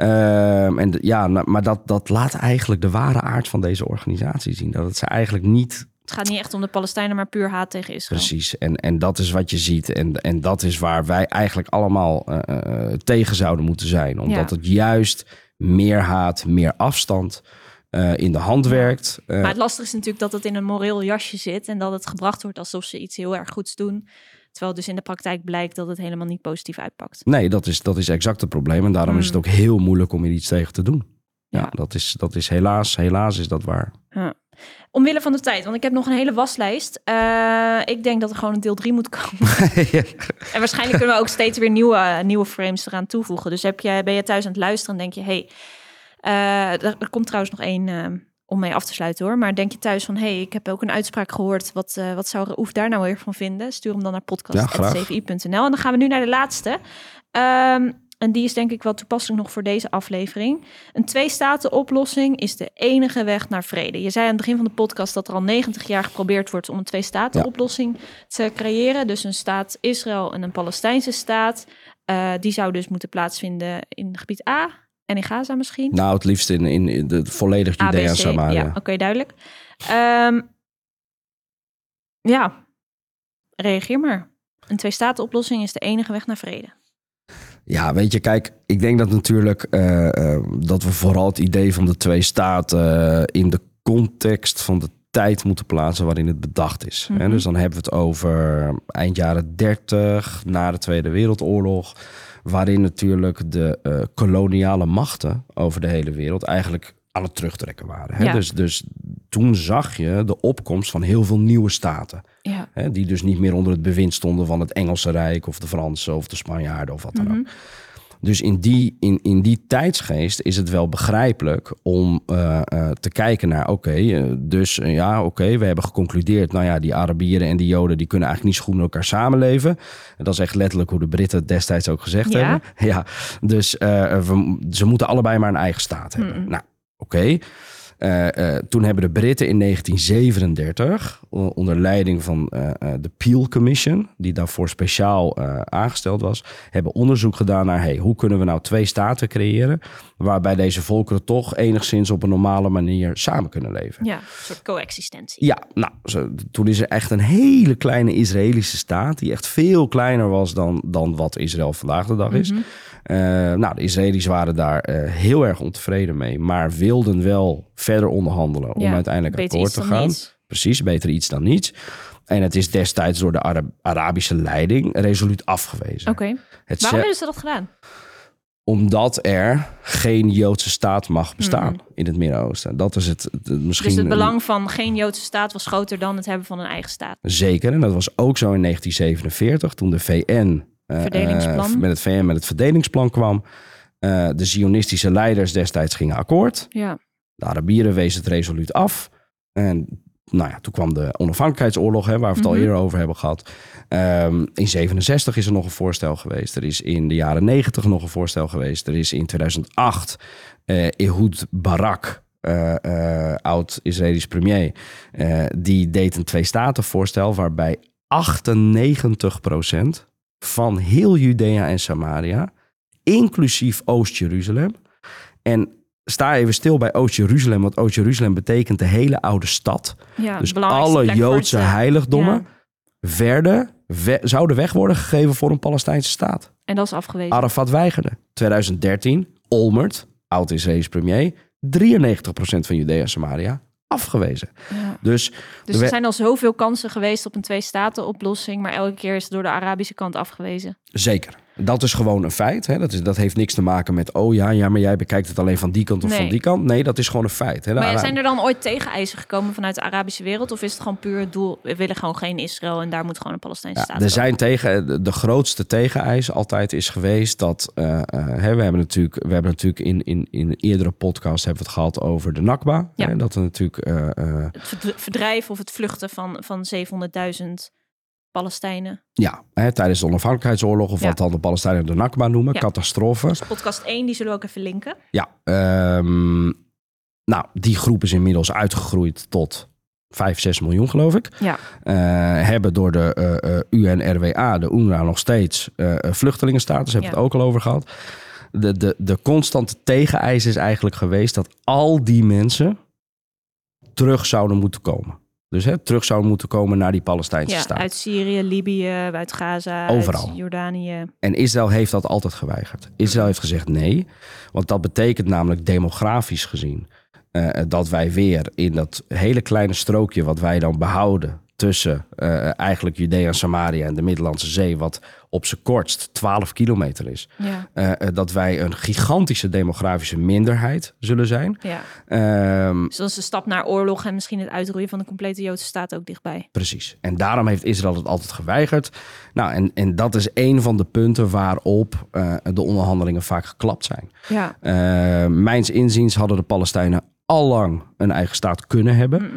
S3: Maar dat laat eigenlijk de ware aard van deze organisatie zien. Dat het ze eigenlijk niet...
S2: Het gaat niet echt om de Palestijnen, maar puur haat tegen Israël.
S3: Precies, en dat is wat je ziet. En dat is waar wij eigenlijk allemaal tegen zouden moeten zijn. Omdat het juist meer haat, meer afstand in de hand werkt.
S2: Maar het lastige is natuurlijk dat het in een moreel jasje zit en dat het gebracht wordt alsof ze iets heel erg goeds doen. Terwijl dus in de praktijk blijkt dat het helemaal niet positief uitpakt.
S3: Nee, dat is exact het probleem. En daarom is het ook heel moeilijk om er iets tegen te doen. Ja, dat is helaas is dat waar.
S2: Ja. Omwille van de tijd, want ik heb nog een hele waslijst. Ik denk dat er gewoon een deel 3 moet komen. En waarschijnlijk kunnen we ook steeds weer nieuwe frames eraan toevoegen. Dus ben je thuis aan het luisteren en denk je, er komt trouwens nog één om mee af te sluiten hoor. Maar denk je thuis van, ik heb ook een uitspraak gehoord. Wat zou Raouf daar nou weer van vinden? Stuur hem dan naar podcast@cvi.nl. En dan gaan we nu naar de laatste. En die is denk ik wel toepasselijk nog voor deze aflevering. Een 2-staten-oplossing is de enige weg naar vrede. Je zei aan het begin van de podcast dat er al 90 jaar geprobeerd wordt om een 2-staten-oplossing te creëren. Dus een staat Israël en een Palestijnse staat. Die zou dus moeten plaatsvinden in gebied A en in Gaza misschien.
S3: Nou, het liefst in de volledig Judea en Samaria.
S2: Ja, oké, duidelijk. Reageer maar. Een 2-staten-oplossing is de enige weg naar vrede.
S3: Ja, weet je, kijk, ik denk dat natuurlijk dat we vooral het idee van de 2 staten in de context van de tijd moeten plaatsen waarin het bedacht is.
S2: Mm-hmm.
S3: Hè? Dus dan hebben we het over eind jaren 30, na de Tweede Wereldoorlog, waarin natuurlijk de koloniale machten over de hele wereld eigenlijk aan het terugtrekken waren. Hè?
S2: Ja.
S3: Dus toen zag je de opkomst van heel veel nieuwe staten.
S2: Ja.
S3: Hè? Die dus niet meer onder het bewind stonden van het Engelse Rijk of de Fransen of de Spanjaarden of wat dan ook. Dus in die tijdsgeest is het wel begrijpelijk om te kijken naar... we hebben geconcludeerd... die Arabieren en die Joden... die kunnen eigenlijk niet zo goed met elkaar samenleven. En dat is echt letterlijk hoe de Britten het destijds ook gezegd hebben. Ja, dus ze moeten allebei maar een eigen staat hebben. Nou, oké. Toen hebben de Britten in 1937, onder leiding van de Peel Commission, die daarvoor speciaal aangesteld was, hebben onderzoek gedaan naar hoe kunnen we nou 2 staten creëren, waarbij deze volkeren toch enigszins op een normale manier samen kunnen leven.
S2: Ja, een soort coexistentie.
S3: Ja, nou, toen is er echt een hele kleine Israëlische staat, die echt veel kleiner was dan wat Israël vandaag de dag is. De Israëli's waren daar heel erg ontevreden mee, maar wilden wel verder onderhandelen om uiteindelijk akkoord te gaan. Precies, beter iets dan niets. En het is destijds door de Arabische leiding resoluut afgewezen.
S2: Oké. Waarom hebben ze dat gedaan?
S3: Omdat er geen Joodse staat mag bestaan in het Midden-Oosten. Dat is het misschien.
S2: Dus het belang van geen Joodse staat was groter dan het hebben van een eigen staat.
S3: Zeker, en dat was ook zo in 1947, toen de VN met het verdelingsplan kwam. De Zionistische leiders destijds gingen akkoord.
S2: Ja.
S3: De Arabieren wezen het resoluut af. En toen kwam de onafhankelijkheidsoorlog, waar we het al eerder over hebben gehad. In 67 is er nog een voorstel geweest. Er is in de jaren 90 nog een voorstel geweest. Er is in 2008 Ehud Barak, oud-Israëlisch premier, die deed een 2-staten-voorstel waarbij 98% van heel Judea en Samaria, inclusief Oost-Jeruzalem. En sta even stil bij Oost-Jeruzalem, want Oost-Jeruzalem betekent de hele oude stad.
S2: Ja,
S3: dus alle Joodse heiligdommen zouden weg worden gegeven voor een Palestijnse staat.
S2: En dat is afgewezen.
S3: Arafat weigerde. 2013, Olmert, oud-Israëlisch premier, 93% van Judea en Samaria afgewezen.
S2: Ja.
S3: Dus
S2: er zijn al zoveel kansen geweest op een 2-staten-oplossing, maar elke keer is het door de Arabische kant afgewezen.
S3: Zeker. Dat is gewoon een feit. Hè? Dat heeft niks te maken met, maar jij bekijkt het alleen van die kant of van die kant. Nee, dat is gewoon een feit. Hè?
S2: Maar zijn er dan ooit tegeneisen gekomen vanuit de Arabische wereld? Of is het gewoon puur het doel, we willen gewoon geen Israël en daar moet gewoon een Palestijnse staat
S3: er zijn de grootste tegeneis altijd is geweest dat, we hebben natuurlijk in eerdere podcasts hebben we het gehad over de Nakba.
S2: Ja.
S3: Hè? Dat er natuurlijk
S2: het verdrijven of het vluchten van 700.000 Palestijnen.
S3: Ja, tijdens de onafhankelijkheidsoorlog of wat dan de Palestijnen de Nakba noemen, catastrofe.
S2: Dus podcast 1, die zullen we ook even linken.
S3: Ja, die groep is inmiddels uitgegroeid tot 5-6 miljoen, geloof ik.
S2: Ja.
S3: Hebben door de UNRWA, de UNRWA, nog steeds vluchtelingenstatus, hebben we het ook al over gehad. De constante tegeneis is eigenlijk geweest dat al die mensen terug zouden moeten komen. Dus terug zouden moeten komen naar die Palestijnse staat.
S2: Uit Syrië, Libië, uit Gaza,
S3: overal.
S2: Uit Jordanië.
S3: En Israël heeft dat altijd geweigerd. Israël heeft gezegd nee, want dat betekent namelijk demografisch gezien dat wij weer in dat hele kleine strookje wat wij dan behouden tussen eigenlijk Judea en Samaria en de Middellandse Zee, wat op z'n kortst 12 kilometer is. Ja. Dat wij een gigantische demografische minderheid zullen zijn.
S2: Ja. Dus dat is een stap naar oorlog en misschien het uitroeien van de complete Joodse staat ook dichtbij.
S3: Precies. En daarom heeft Israël het altijd geweigerd. Nou, en dat is een van de punten waarop de onderhandelingen vaak geklapt zijn.
S2: Ja.
S3: Mijns inziens hadden de Palestijnen allang een eigen staat kunnen hebben.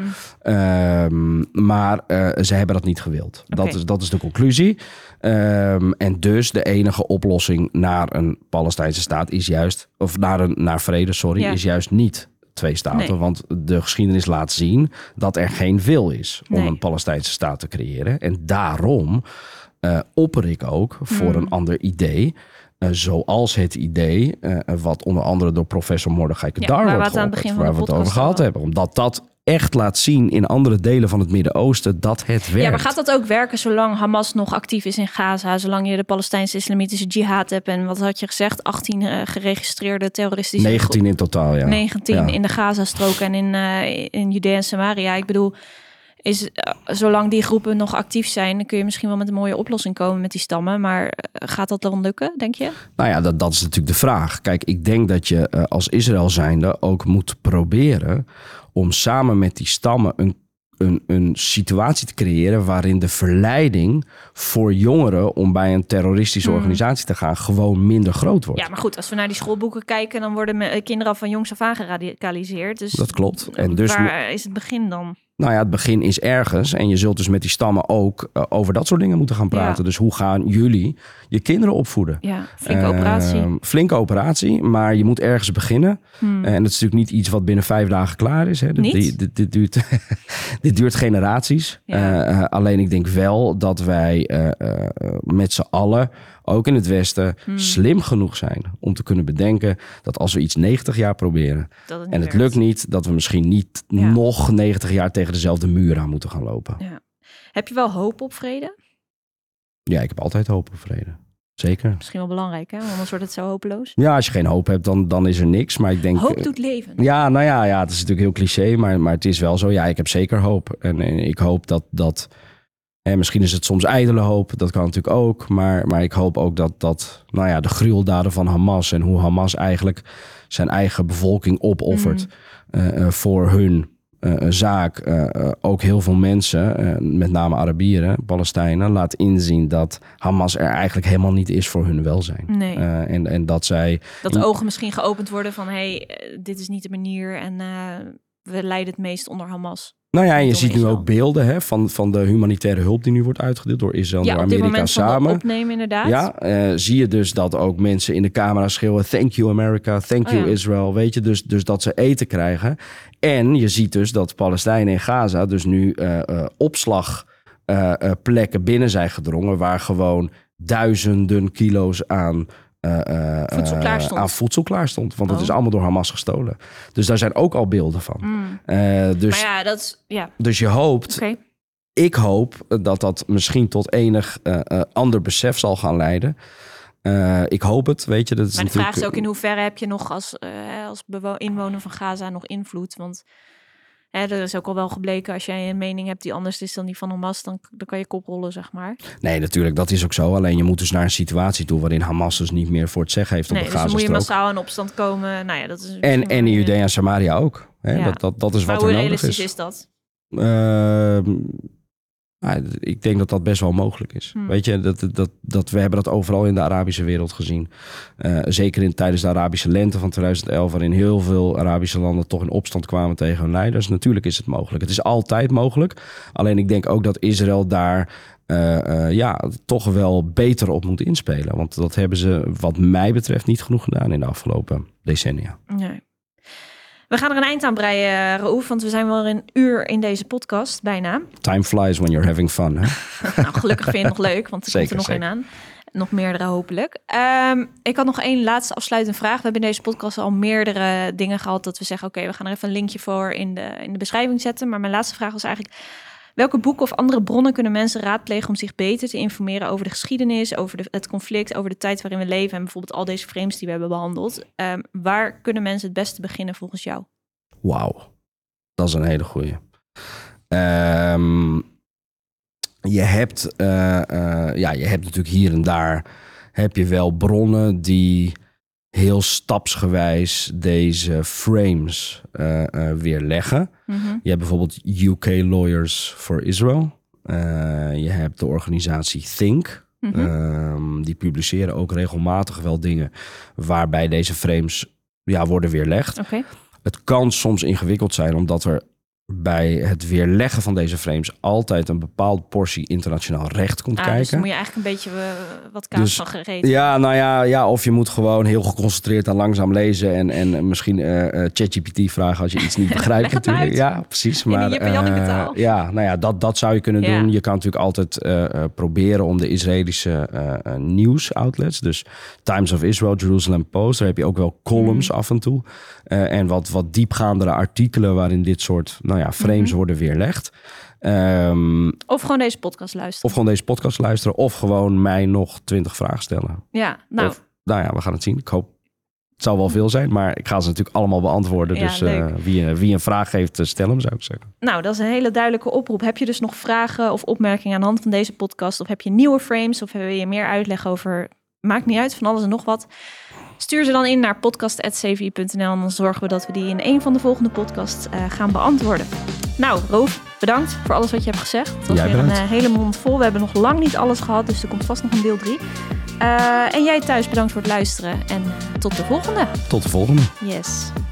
S3: Maar ze hebben dat niet gewild. Okay. Dat is de conclusie. En dus de enige oplossing naar een Palestijnse staat is juist, of naar vrede, is juist niet 2 staten. Nee. Want de geschiedenis laat zien dat er geen wil is om een Palestijnse staat te creëren. En daarom opper ik ook voor een ander idee. Zoals het idee, wat onder andere door professor Mordechai Kedar wordt geopperd, waar we het over gehad hebben. Omdat dat echt laat zien in andere delen van het Midden-Oosten dat het werkt.
S2: Ja, maar gaat dat ook werken zolang Hamas nog actief is in Gaza? Zolang je de Palestijnse islamitische jihad hebt en wat had je gezegd? 18 geregistreerde terroristische...
S3: 19 in totaal, ja.
S2: 19 in de Gazastrook en in Judea en Samaria. Ik bedoel, zolang die groepen nog actief zijn, dan kun je misschien wel met een mooie oplossing komen met die stammen. Maar gaat dat dan lukken, denk je?
S3: Nou ja, dat is natuurlijk de vraag. Kijk, ik denk dat je als Israël zijnde ook moet proberen om samen met die stammen een situatie te creëren waarin de verleiding voor jongeren om bij een terroristische organisatie te gaan gewoon minder groot wordt.
S2: Ja, maar goed, als we naar die schoolboeken kijken, dan worden kinderen van jongs af aan geradicaliseerd. Dus
S3: dat klopt. En dus
S2: waar is het begin dan?
S3: Nou ja, het begin is ergens. En je zult dus met die stammen ook over dat soort dingen moeten gaan praten. Ja. Dus hoe gaan jullie je kinderen opvoeden?
S2: Ja, flinke operatie.
S3: Flinke operatie, maar je moet ergens beginnen. En dat is natuurlijk niet iets wat binnen 5 dagen klaar is. Hè. Dit duurt generaties. Ja. Alleen ik denk wel dat wij met z'n allen, ook in het Westen, slim genoeg zijn om te kunnen bedenken dat als we iets 90 jaar proberen en het lukt niet, dat we misschien niet nog 90 jaar tegen dezelfde muur aan moeten gaan lopen.
S2: Ja. Heb je wel hoop op vrede?
S3: Ja, ik heb altijd hoop op vrede. Zeker.
S2: Misschien wel belangrijk, hè? Anders wordt het zo hopeloos.
S3: Ja, als je geen hoop hebt, dan is er niks. Maar ik denk,
S2: hoop doet leven.
S3: Ja, nou ja, het is natuurlijk heel cliché, maar het is wel zo. Ja, ik heb zeker hoop. En ik hoop dat misschien is het soms ijdele hoop, dat kan natuurlijk ook. Maar ik hoop ook dat de gruweldaden van Hamas en hoe Hamas eigenlijk zijn eigen bevolking opoffert voor hun zaak ook heel veel mensen, met name Arabieren, Palestijnen, laat inzien dat Hamas er eigenlijk helemaal niet is voor hun welzijn.
S2: Nee.
S3: En dat zij...
S2: Dat de ogen misschien geopend worden van, dit is niet de manier en we lijden het meest onder Hamas.
S3: Nou ja, en je ziet nu ook beelden van de humanitaire hulp die nu wordt uitgedeeld door Israël en door Amerika samen.
S2: Van het opnemen inderdaad.
S3: Ja, zie je dus dat ook mensen in de camera schreeuwen, thank you America, thank you Israel, weet je, dus dat ze eten krijgen. En je ziet dus dat Palestijnen in Gaza dus nu opslagplekken binnen zijn gedrongen waar gewoon duizenden kilo's aan voedsel klaar stond. Want het is allemaal door Hamas gestolen. Dus daar zijn ook al beelden van. Dus,
S2: maar ja, dat is... Ja.
S3: Dus je hoopt...
S2: Okay.
S3: Ik hoop dat misschien tot enig ander besef zal gaan leiden. Ik hoop het, weet je. Dat is
S2: maar de vraag is ook in hoeverre heb je nog als inwoner van Gaza nog invloed? Want... er is ook al wel gebleken, als jij een mening hebt die anders is dan die van Hamas, dan kan je kop rollen, zeg maar.
S3: Nee, natuurlijk, dat is ook zo. Alleen je moet dus naar een situatie toe waarin Hamas dus niet meer voor het zeggen heeft op de Gazastrook.
S2: Dus dan moet je massaal in opstand komen. Nou ja, dat is
S3: en in Judea en Samaria ook. Hè? Ja. Dat is wat er nodig is.
S2: Hoe realistisch is dat?
S3: Ik denk dat dat best wel mogelijk is. Weet je, dat we hebben dat overal in de Arabische wereld gezien. Zeker tijdens de Arabische lente van 2011... waarin heel veel Arabische landen toch in opstand kwamen tegen hun leiders. Natuurlijk is het mogelijk. Het is altijd mogelijk. Alleen ik denk ook dat Israël daar toch wel beter op moet inspelen. Want dat hebben ze wat mij betreft niet genoeg gedaan in de afgelopen decennia.
S2: Nee. We gaan er een eind aan breien, Raouf, want we zijn wel een uur in deze podcast, bijna.
S3: Time flies when you're having fun, hè?
S2: Nou, gelukkig vind je het nog leuk, want er komt er nog één aan. Nog meerdere hopelijk. Ik had nog één laatste afsluitende vraag. We hebben in deze podcast al meerdere dingen gehad dat we zeggen, oké, we gaan er even een linkje voor in de beschrijving zetten. Maar mijn laatste vraag was eigenlijk, welke boeken of andere bronnen kunnen mensen raadplegen om zich beter te informeren over de geschiedenis, over het conflict, over de tijd waarin we leven en bijvoorbeeld al deze frames die we hebben behandeld? Waar kunnen mensen het beste beginnen volgens jou?
S3: Wauw, dat is een hele goeie. Je hebt natuurlijk hier en daar heb je wel bronnen die heel stapsgewijs deze frames weerleggen. Mm-hmm. Je hebt bijvoorbeeld UK Lawyers for Israel. Je hebt de organisatie Think. Mm-hmm. Die publiceren ook regelmatig wel dingen waarbij deze frames worden weerlegd.
S2: Okay.
S3: Het kan soms ingewikkeld zijn omdat er bij het weerleggen van deze frames altijd een bepaalde portie internationaal recht komt kijken.
S2: Dus dan moet je eigenlijk een beetje wat kaas van gereden.
S3: Ja, of je moet gewoon heel geconcentreerd en langzaam lezen en misschien ChatGPT vragen als je iets niet begrijpt natuurlijk. Ja, precies. Maar dat zou je kunnen doen. Je kan natuurlijk altijd proberen om de Israëlische nieuwsoutlets, dus Times of Israel, Jerusalem Post, daar heb je ook wel columns af en toe. En wat diepgaandere artikelen waarin dit soort frames worden weerlegd.
S2: Of gewoon deze podcast luisteren. Of gewoon mij nog 20 vragen stellen. Ja, we gaan het zien. Ik hoop, het zal wel veel zijn, maar ik ga ze natuurlijk allemaal beantwoorden. Ja, dus wie een vraag heeft, stel hem, zou ik zeggen. Nou, dat is een hele duidelijke oproep. Heb je dus nog vragen of opmerkingen aan de hand van deze podcast? Of heb je nieuwe frames? Of wil je meer uitleg over... Maakt niet uit, van alles en nog wat. Stuur ze dan in naar podcast@cvi.nl en dan zorgen we dat we die in een van de volgende podcasts gaan beantwoorden. Nou, Raouf, bedankt voor alles wat je hebt gezegd. Het was weer een hele mond vol. We hebben nog lang niet alles gehad, dus er komt vast nog een deel 3. En jij thuis, bedankt voor het luisteren en tot de volgende.
S3: Tot de volgende.
S2: Yes.